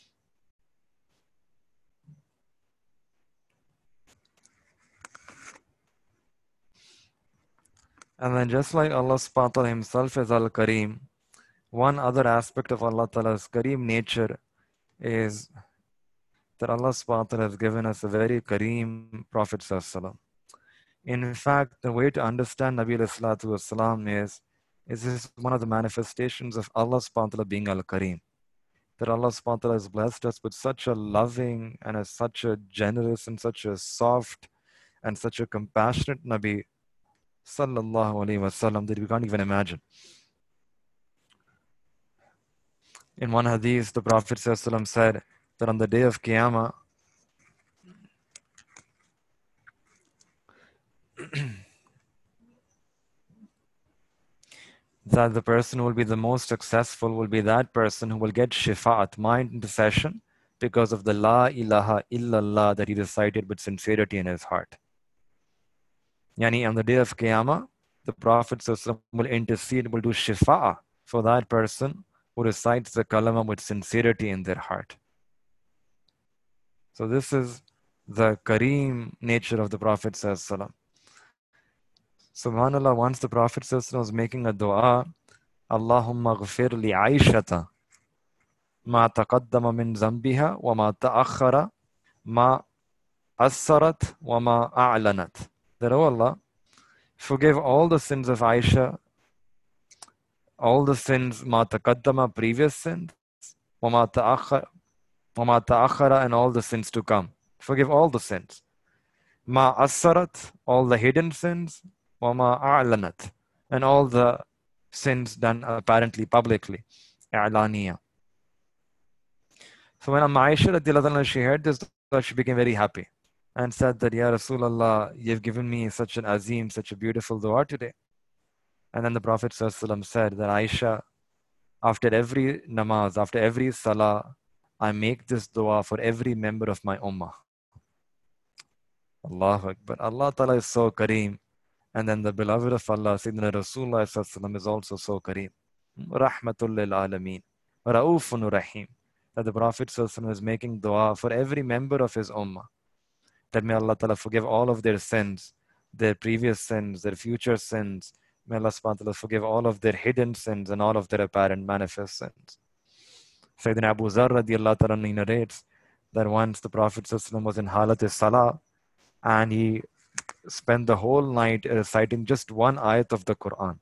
And then just like Allah subhanahu wa ta'ala himself is Al-Kareem, one other aspect of Allah Ta'ala's Kareem nature is that Allah subhanahu wa ta'ala has given us a very Kareem Prophet sallallahu alaihi wasallam. In fact, the way to understand Nabi sallallahu alaihi wasallam is, is this one of the manifestations of Allah subhanahu wa ta'ala being Al-Kareem. That Allah subhanahu wa ta'ala has blessed us with such a loving and a, such a generous and such a soft and such a compassionate Nabi sallallahu alaihi wasallam that we can't even imagine. In one hadith, the Prophet sallallahu alaihi wasallam said that on the day of Qiyamah, that the person who will be the most successful will be that person who will get shifa'at, mind intercession, because of the la ilaha illallah that he recited with sincerity in his heart. Yani on the day of Qiyamah, the Prophet ﷺ will intercede, will do shifa for that person who recites the kalama with sincerity in their heart. So this is the Kareem nature of the Prophet ﷺ. Subhanallah, once the Prophet ﷺ was making a dua, Allahumma ghfir li Aishata ma taqaddama min zambiha wa ma ta'akhara ma assarat wa ma a'lanat. That, oh Allah, forgive all the sins of Aisha, all the sins ma taqaddama, previous sins, wa ma ta'akhara, wa ma ta'akhara, and all the sins to come. Forgive all the sins. Ma assarat, all the hidden sins, wa ma a'lanat, and all the sins done apparently publicly. I'laniya. So when Aisha radiallahu anha, she heard this, she became very happy and said that, Ya Rasulullah, you've given me such an azim, such a beautiful dua today. And then the Prophet ﷺ said that, Aisha, after every namaz, after every salah, I make this dua for every member of my ummah. Allahu Akbar. Allah Ta'ala is so Kareem. And then the beloved of Allah, Sayyidina Rasulullah ﷺ, is also so Kareem. Rahmatul lil Alameen. Ra'ufun Rahim. That the Prophet ﷺ is making dua for every member of his ummah. That may Allah Ta'ala forgive all of their sins, their previous sins, their future sins. May Allah subhanahu wa ta'ala forgive all of their hidden sins and all of their apparent manifest sins. Sayyidina Abu Zar radiallahu ta'ala narrates that once the Prophet ﷺ was in Halat Salah and he spent the whole night reciting just one ayat of the Quran.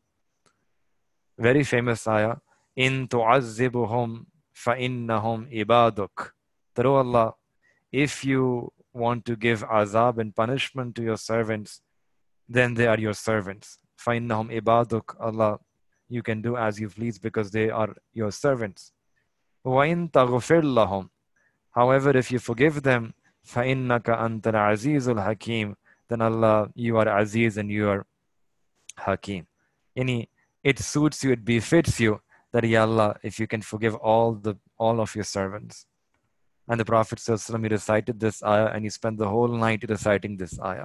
Very famous ayah. In tu'azzibuhum fa'innahum ibaduk. That, oh Allah, if you want to give azab and punishment to your servants, then they are your servants. فَإِنَّهُمْ ibaduk. Allah, you can do as you please because they are your servants. وَإِن تَغْفِرْ لَهُمْ. However, if you forgive them, فَإِنَّكَ أَنْتَ الْعَزِيزُ الْحَكِيمُ. Then Allah, you are Aziz and you are Hakim. Yani, it suits you, it befits you that, Ya Allah, if you can forgive all the all of your servants. And the Prophet ﷺ, he recited this ayah and he spent the whole night reciting this ayah.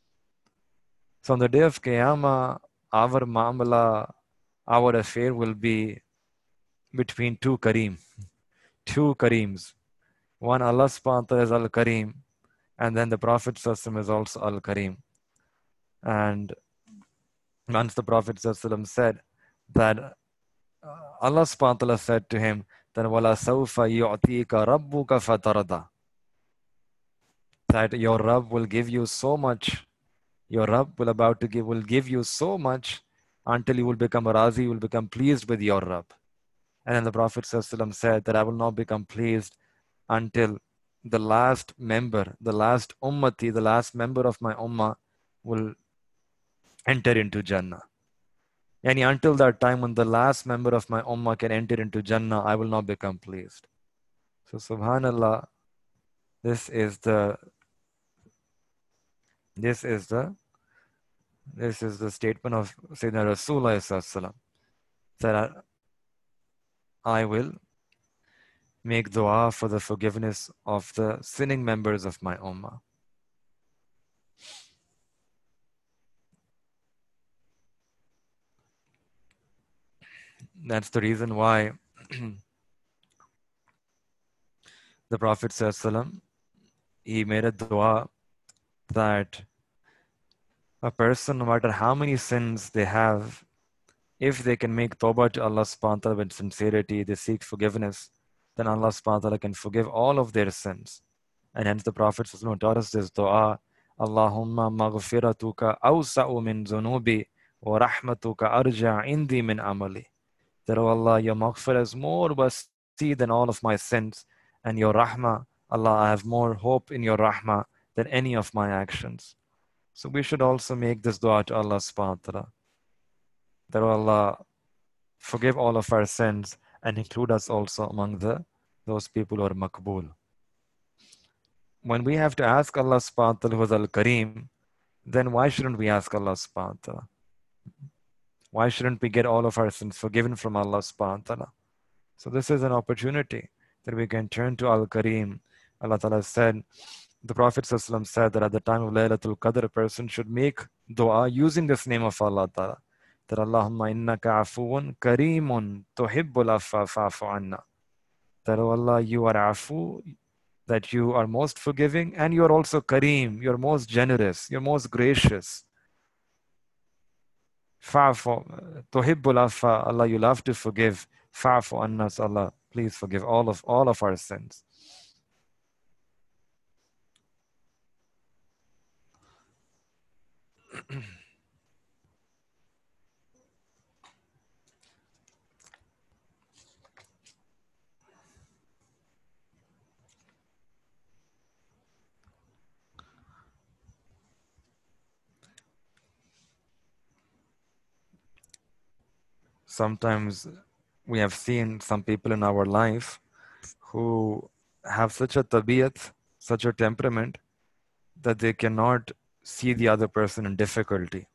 So on the day of Qiyamah, our ma'amala, our affair will be between two Kareem, two Kareems. One, Allah subhanahu wa ta'ala is Al-Kareem, and then the Prophet ﷺ is also Al-Kareem. And once the Prophet ﷺ said that uh, Allah subhanahu wa ta'ala said to him, that wala sawfa yu'tika rabbuka fatarada. That your Rabb will give you so much, your Rabb will about to give will give you so much until you will become razi, you will become pleased with your Rabb. And then the Prophet ﷺ said that I will not become pleased until the last member, the last ummati, the last member of my ummah will enter into Jannah. And until that time when the last member of my ummah can enter into Jannah, I will not become pleased. So subhanallah, this is the this is the this is the statement of Sayyidina Rasulullah that I will make dua for the forgiveness of the sinning members of my ummah. That's the reason why the Prophet ﷺ, he made a dua that a person, no matter how many sins they have, if they can make tawbah to Allah subhanahu wa ta'ala with sincerity, they seek forgiveness, then Allah subhanahu wa ta'ala can forgive all of their sins. And hence the Prophet ﷺ taught us this dua, Allahumma maghfiratuka awsa'u min zunubi wa rahmatuka arja indi min amali. That, oh Allah, your maghfirah is more wasi than all of my sins, and your rahmah, Allah, I have more hope in your rahmah than any of my actions. So we should also make this dua to Allah subhanahu wa ta'ala. That, oh Allah, forgive all of our sins and include us also among the those people who are makbul. When we have to ask Allah subhanahu wa ta'ala who is Al-Kareem, then why shouldn't we ask Allah subhanahu wa ta'ala? Why shouldn't we get all of our sins forgiven from Allah subhanahu wa ta'ala? So this is an opportunity that we can turn to Al-Kareem. Allah Ta'ala said, the Prophet ﷺ said that at the time of Laylatul Qadr, a person should make dua using this name of Allah Ta'ala. that Allahumma innaka afuun kareemun tuhibbul afwa fa'fu anna. That, oh Allah, you are afu, that you are most forgiving, and you are also kareem, you're most generous, you're most gracious. Fa'fu, tuhibbul afwa, Allah, you love to forgive. Fa'fu anna, so Allah, please forgive all of all of our sins. Sometimes we have seen some people in our life who have such a tabiyat, such a temperament, that they cannot see the other person in difficulty.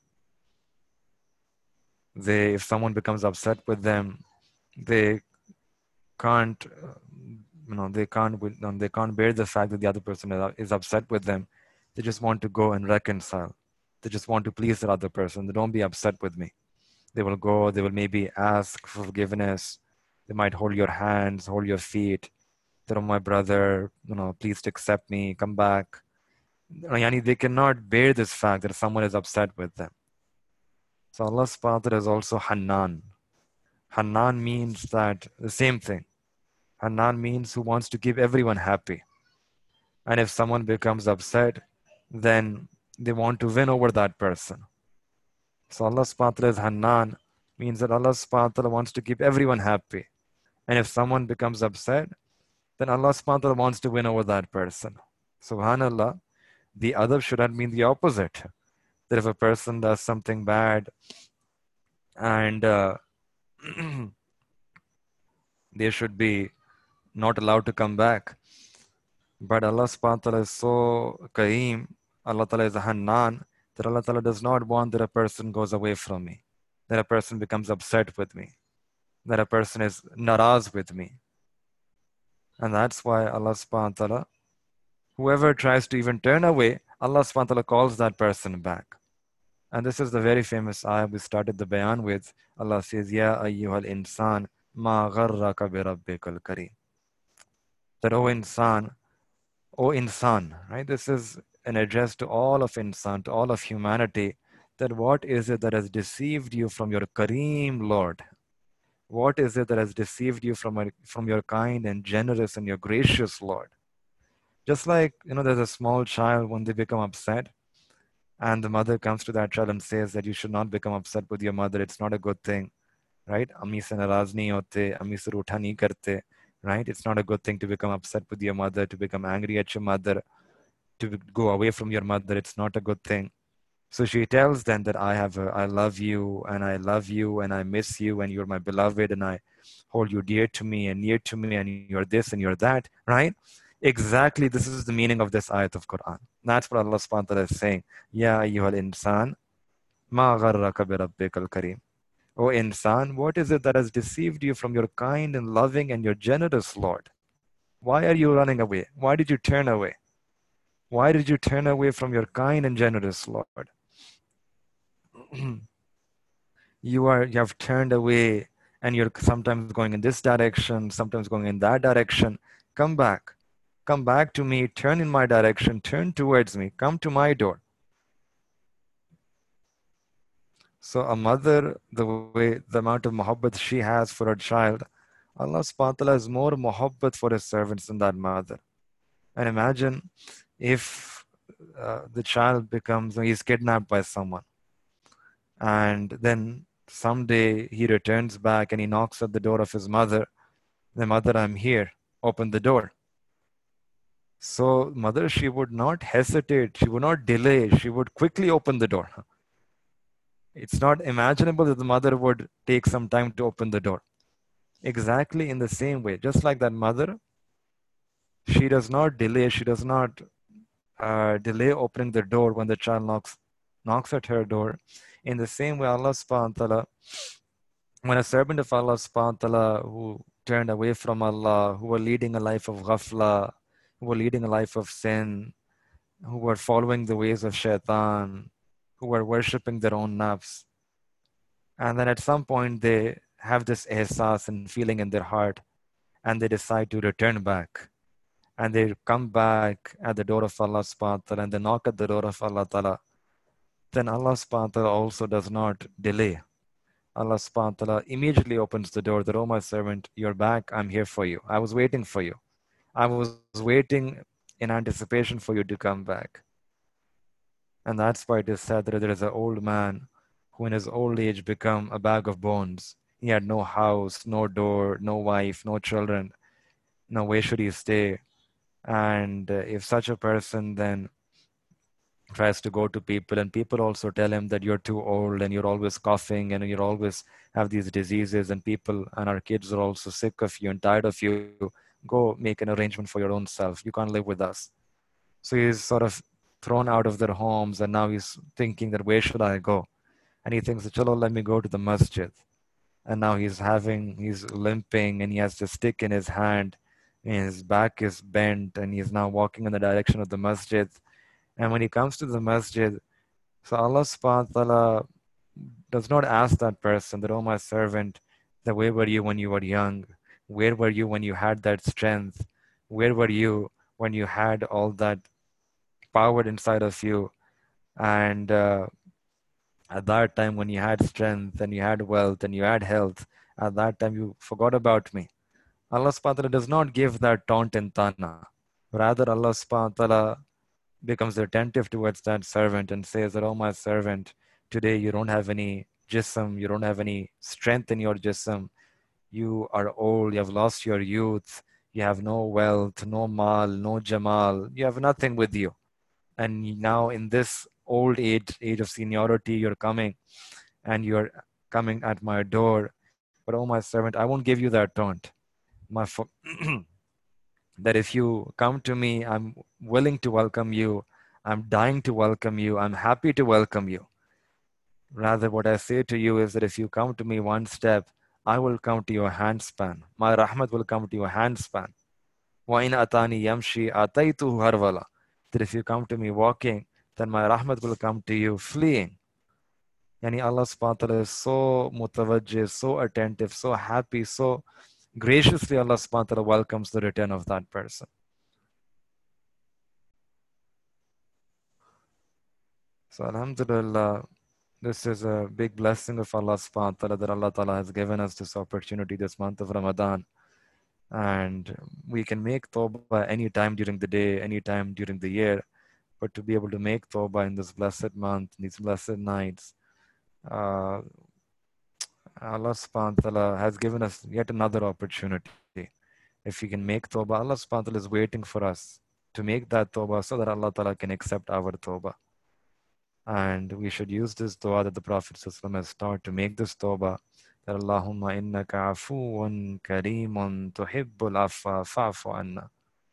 They, if someone becomes upset with them, they can't, uh, you know, they can't, they can't bear the fact that the other person is upset with them. They just want to go and reconcile. They just want to please the other person. They don't be upset with me. They will go, they will maybe ask for forgiveness. They might hold your hands, hold your feet. That, oh, my brother, you know, please accept me, come back. Yani, they cannot bear this fact that someone is upset with them. So Allah subhanahu wa ta'ala is also Hannan. Hannan means that the same thing. Hannan means who wants to keep everyone happy. And if someone becomes upset, then they want to win over that person. So Allah subhanahu wa ta'ala is Hannan, means that Allah subhanahu wa ta'ala wants to keep everyone happy. And if someone becomes upset, then Allah subhanahu wa ta'ala wants to win over that person. Subhanallah, the adab should not mean the opposite. That if a person does something bad and uh, they should be not allowed to come back. But Allah subhanahu wa ta'ala is so Kareem, Allah ta'ala is a Hannan, that Allah ta'ala does not want that a person goes away from me, that a person becomes upset with me, that a person is naraz with me. And that's why Allah subhanahu wa ta'ala, whoever tries to even turn away, Allah subhanahu wa ta'ala calls that person back. And this is the very famous ayah we started the bayan with. Allah says, Ya ayyuhal insan, ma gharraka bi rabbikal kareem. That, O insan, O insan, right? This is an address to all of insan, to all of humanity, that what is it that has deceived you from your Kareem Lord? What is it that has deceived you from, a, from your kind and generous and your gracious Lord? Just like, you know, there's a small child, when they become upset, and the mother comes to that child and says that you should not become upset with your mother. It's not a good thing, right? Ammi se naraz nahi hote, ammi se rootha nahi karte, right? It's not a good thing to become upset with your mother, to become angry at your mother, to go away from your mother. It's not a good thing. So she tells them that I have, a, I love you, and I love you, and I miss you, and you're my beloved, and I hold you dear to me and near to me, and you're this and you're that, right? Exactly, this is the meaning of this ayat of Quran. That's what Allah subhanahu wa ta'ala is saying. Ya ayyuhal insan, ma gharraka bi rabbikal kareem. O insan, what is it that has deceived you from your kind and loving and your generous Lord? Why are you running away? Why did you turn away? Why did you turn away from your kind and generous Lord? you are you have turned away, and you're sometimes going in this direction, sometimes going in that direction. Come back. Come back to me, turn in my direction, turn towards me, come to my door. So a mother, the way, the amount of muhabbat she has for her child, Allah subhanahu wa ta'ala has more muhabbat for his servants than that mother. And imagine if uh, the child becomes, he's kidnapped by someone, and then someday he returns back and he knocks at the door of his mother. The mother, I'm here, open the door. So mother, she would not hesitate, she would not delay, she would quickly open the door. It's not imaginable that the mother would take some time to open the door. Exactly in the same way, just like that mother, she does not delay, she does not uh, delay opening the door when the child knocks, knocks at her door. In the same way, Allah subhanahu wa ta'ala, when a servant of Allah subhanahu wa ta'ala who turned away from Allah, who were leading a life of ghafla, who were leading a life of sin, who were following the ways of shaitan, who were worshipping their own nafs, And then at some point they have this ihsas and feeling in their heart, and they decide to return back. And they come back at the door of Allah subhanahu wa ta'ala and they knock at the door of Allah ta'ala. Then Allah subhanahu wa ta'ala also does not delay. Allah subhanahu wa ta'ala immediately opens the door that, oh my servant, you're back, I'm here for you. I was waiting for you. I was waiting in anticipation for you to come back. And that's why it is said that there is an old man who in his old age become a bag of bones. He had no house, no door, no wife, no children. Now where should he stay? And uh, if such a person then tries to go to people and people also tell him that you're too old and you're always coughing and you're always have these diseases and people and our kids are also sick of you and tired of you, go make an arrangement for your own self. You can't live with us. So he's sort of thrown out of their homes and now he's thinking that where should I go? And he thinks, chalo, let me go to the masjid. And now he's having, he's limping and he has the stick in his hand and his back is bent and he's now walking in the direction of the masjid. And when he comes to the masjid, so Allah subhanahu wa ta'ala does not ask that person that, oh my servant, that where were you when you were young? Where were you when you had that strength? Where were you when you had all that power inside of you? And uh, at that time when you had strength and you had wealth and you had health, at that time you forgot about me. Allah subhanahu wa ta'ala does not give that taunt and tana. Rather, Allah subhanahu wa ta'ala becomes attentive towards that servant and says that, oh my servant, today you don't have any jism, you don't have any strength in your jism. You are old, you have lost your youth, you have no wealth, no mal, no jamal, you have nothing with you. And now in this old age, age of seniority, you're coming and you're coming at my door. But oh my servant, I won't give you that taunt. My fo- that if you come to me, I'm willing to welcome you. I'm dying to welcome you. I'm happy to welcome you. Rather, what I say to you is that if you come to me one step, I will come to your handspan. My rahmat will come to your handspan. وَإِنْ أَتَانِي يَمْشِي أَتَيْتُهُ هَرْوَلًا. That if you come to me walking, then my rahmat will come to you fleeing. Yani Allah subhanahu wa ta'ala is so mutawajjih, so attentive, so happy, so graciously Allah subhanahu wa ta'ala welcomes the return of that person. So alhamdulillah, this is a big blessing of Allah subhanahu wa ta'ala that Allah ta'ala has given us this opportunity this month of Ramadan. And we can make tawbah any time during the day, any time during the year. But to be able to make tawbah in this blessed month, these blessed nights, uh, Allah subhanahu wa ta'ala has given us yet another opportunity. If we can make tawbah, Allah subhanahu wa ta'ala is waiting for us to make that tawbah so that Allah ta'ala can accept our tawbah. And we should use this dua that the Prophet ﷺ has taught to make this tawbah. That Allahumma innaka afuun kareemun tuhibbul afwa fa'fu anna.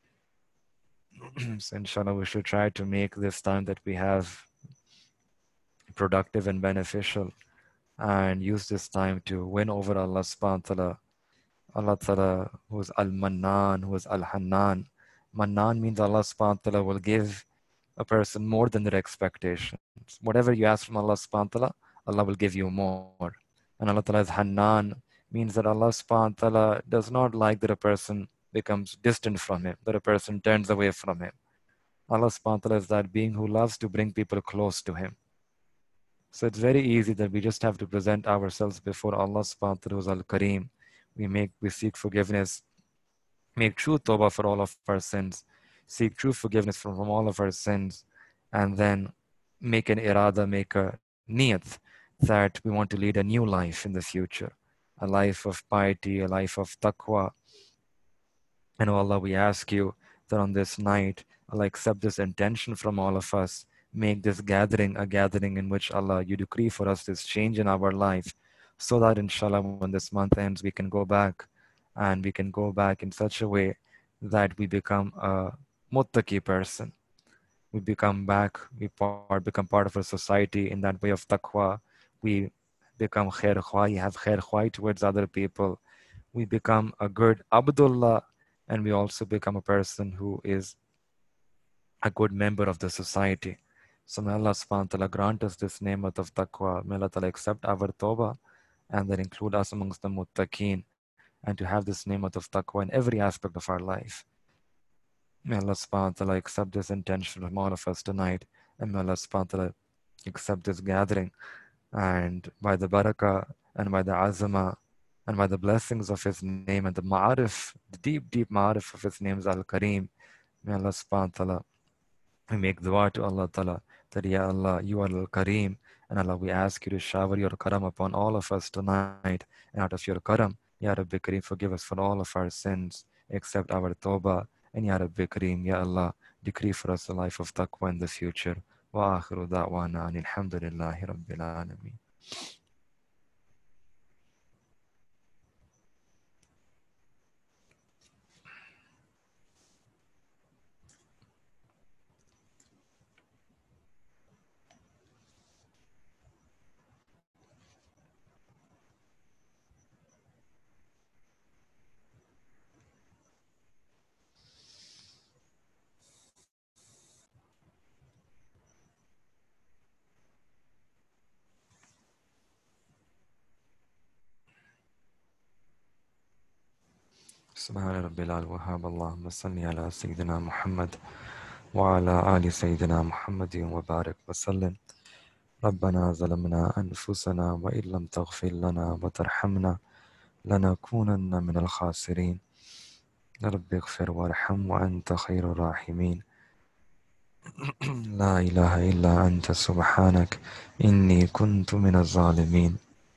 So inshallah we should try to make this time that we have productive and beneficial and use this time to win over Allah subhanahu wa ta'ala. Allah ta'ala who is al-Mannan, who is al-Hannan. Mannan means Allah subhanahu wa ta'ala will give a person more than their expectations. Whatever you ask from Allah subhanahu wa ta'ala, Allah will give you more. And Allah ta'ala is Hannan, means that Allah subhanahu wa ta'ala does not like that a person becomes distant from him, that a person turns away from him. Allah subhanahu wa ta'ala is that being who loves to bring people close to him. So it's very easy that we just have to present ourselves before Allah subhanahu wa ta'ala, who is Al-Kareem. We make, we seek forgiveness, make true tawbah for all of our sins, seek true forgiveness from, from all of our sins, and then make an irada, make a niyat that we want to lead a new life in the future, a life of piety, a life of taqwa. And oh Allah, we ask you that on this night, Allah, accept this intention from all of us. Make this gathering a gathering in which Allah, you decree for us this change in our life, so that inshallah, when this month ends, we can go back and we can go back in such a way that we become a muttaqi person. We become back, we part, become part of a society in that way of taqwa. We become khair khwai, have khair khwai towards other people. We become a good Abdullah, and we also become a person who is a good member of the society. So may Allah subhanahu wa ta'ala grant us this ni'mat of taqwa. May Allah ta'ala accept our tawbah and then include us amongst the muttaqeen, and to have this name of taqwa in every aspect of our life. May Allah subhanahu wa ta'ala accept this intention from all of us tonight, and may Allah subhanahu wa ta'ala accept this gathering, and by the barakah and by the azama and by the blessings of His name and the ma'arif, the deep, deep ma'arif of His name is Al-Kareem, may Allah subhanahu wa ta'ala, we make dua to Allah ta'ala that, Ya Allah, you are Al-Kareem, and Allah, we ask you to shower your karam upon all of us tonight, and out of your karam, Ya Rabbi Kareem, forgive us for all of our sins, accept our tawbah, and Ya Rabbi Kareem, Ya Allah, decree for us a life of taqwa in the future. Wa akhiru da'wana alhamdulillahi rabbil alameen. سبحان ربي الوهاب اللهم صل على سيدنا محمد وعلى آل سيدنا محمد وبارك وسلم. ربنا ظلمنا أنفسنا وإن لم تغفر لنا وترحمنا لنكونن من الخاسرين. رب اغفر وارحم وأنت خير الراحمين. لا إله إلا أنت سبحانك إني كنت من الظالمين.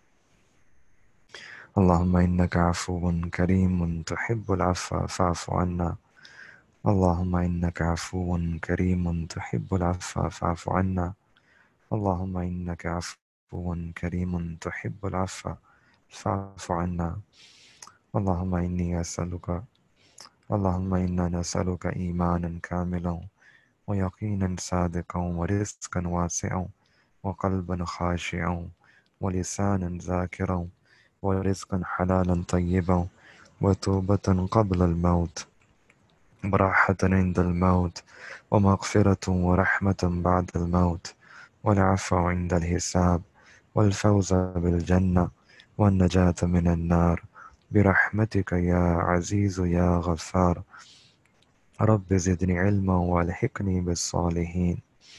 اللهم إنك عفو كريم تحب العفو فاعف عنا. اللهم إنك عفو كريم تحب العفو فاعف عنا. اللهم إنك عفو كريم تحب العفو فاعف عنا. اللهم إني أسألك اللهم إنا نسألك إيمانا كاملا ويقينا صادقا ورزقا واسعا وقلبا خاشعا ولسانا ذاكرا ورزقا حلالا طيبا وتوبة قبل الموت براحة عند الموت ومغفرة ورحمة بعد الموت والعفو عند الحساب والفوز بالجنة والنجاة من النار برحمتك يا عزيز يا غفار. رب زدني علما والحقني بالصالحين.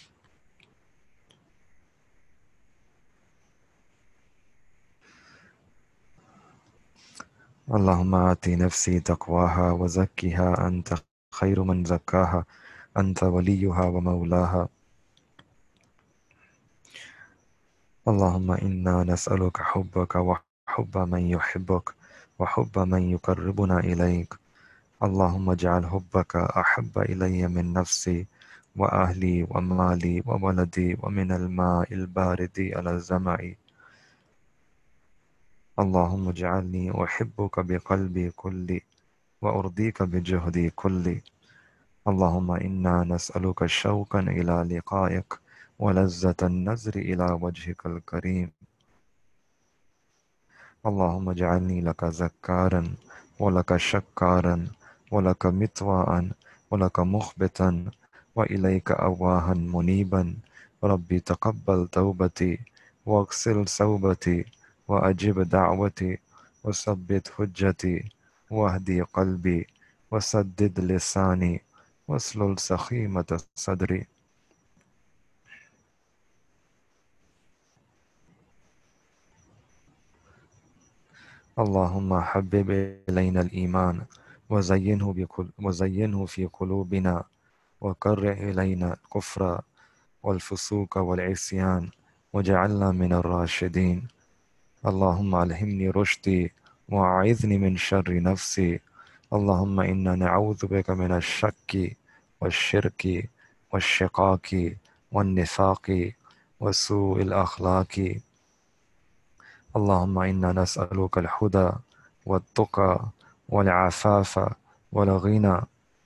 اللهم آت نفسي تقواها وزكها أنت خير من زكاها أنت وليها ومولاها. اللهم إنا نسألك حبك وحب من يحبك وحب من يقربنا إليك. اللهم اجعل حبك أحب إلي من نفسي وأهلي ومالي وولدي ومن الماء البارد على الزمع. اللهم اجعلني أحبك بقلبي كلي وأرضيك بجهدي كلي. اللهم إنا نسألك شوقا إلى لقائك ولذة النظر إلى وجهك الكريم. اللهم اجعلني لك ذكارا ولك شكارا ولك مطواعا ولك مخبتا وإليك أواها منيبا. ربي تقبل توبتي واغسل ثوبتي وأجب دعوتي وثبت حجتي واهدي قلبي وسدد لساني واسلل سخيمة صدري. اللهم حبب إلينا الإيمان وزينه, بكل وزينه في قلوبنا وكره إلينا الكفر والفسوق والعصيان وجعلنا من الراشدين. اللهم ألهمني رشدي وأعذني من شر نفسي. اللهم إنا نعوذ بك من الشك والشرك والشقاق والنفاق وسوء الأخلاق. اللهم إنا نسألك الهدى والتقى والعفاف والغنى.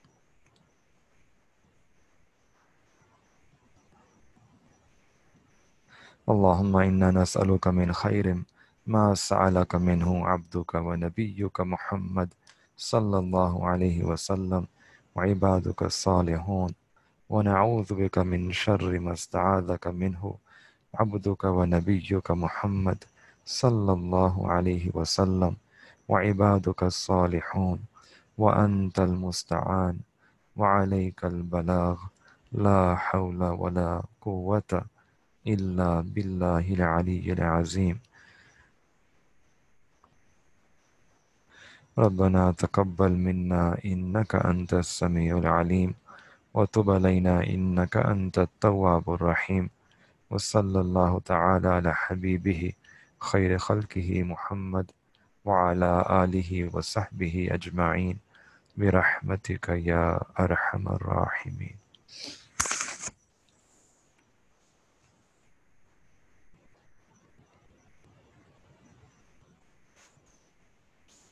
اللهم إنا نسألك من خير ما سألك منه عبدك ونبيك محمد صلى الله عليه وسلم وعبادك الصالحون، ونعوذ بك من شر ما استعاذك منه عبدك ونبيك محمد صلى الله عليه وسلم وعبادك الصالحون وأنت المستعان وعليك البلاغ لا حول ولا قوة إلا بالله العلي العظيم ربنا تقبل منا إنك أنت السميع العليم وتب علينا إنك أنت التواب الرحيم وصلى الله تعالى على حبيبه خير خلقه محمد وعلى آله وصحبه أجمعين برحمتك يا أرحم الراحمين.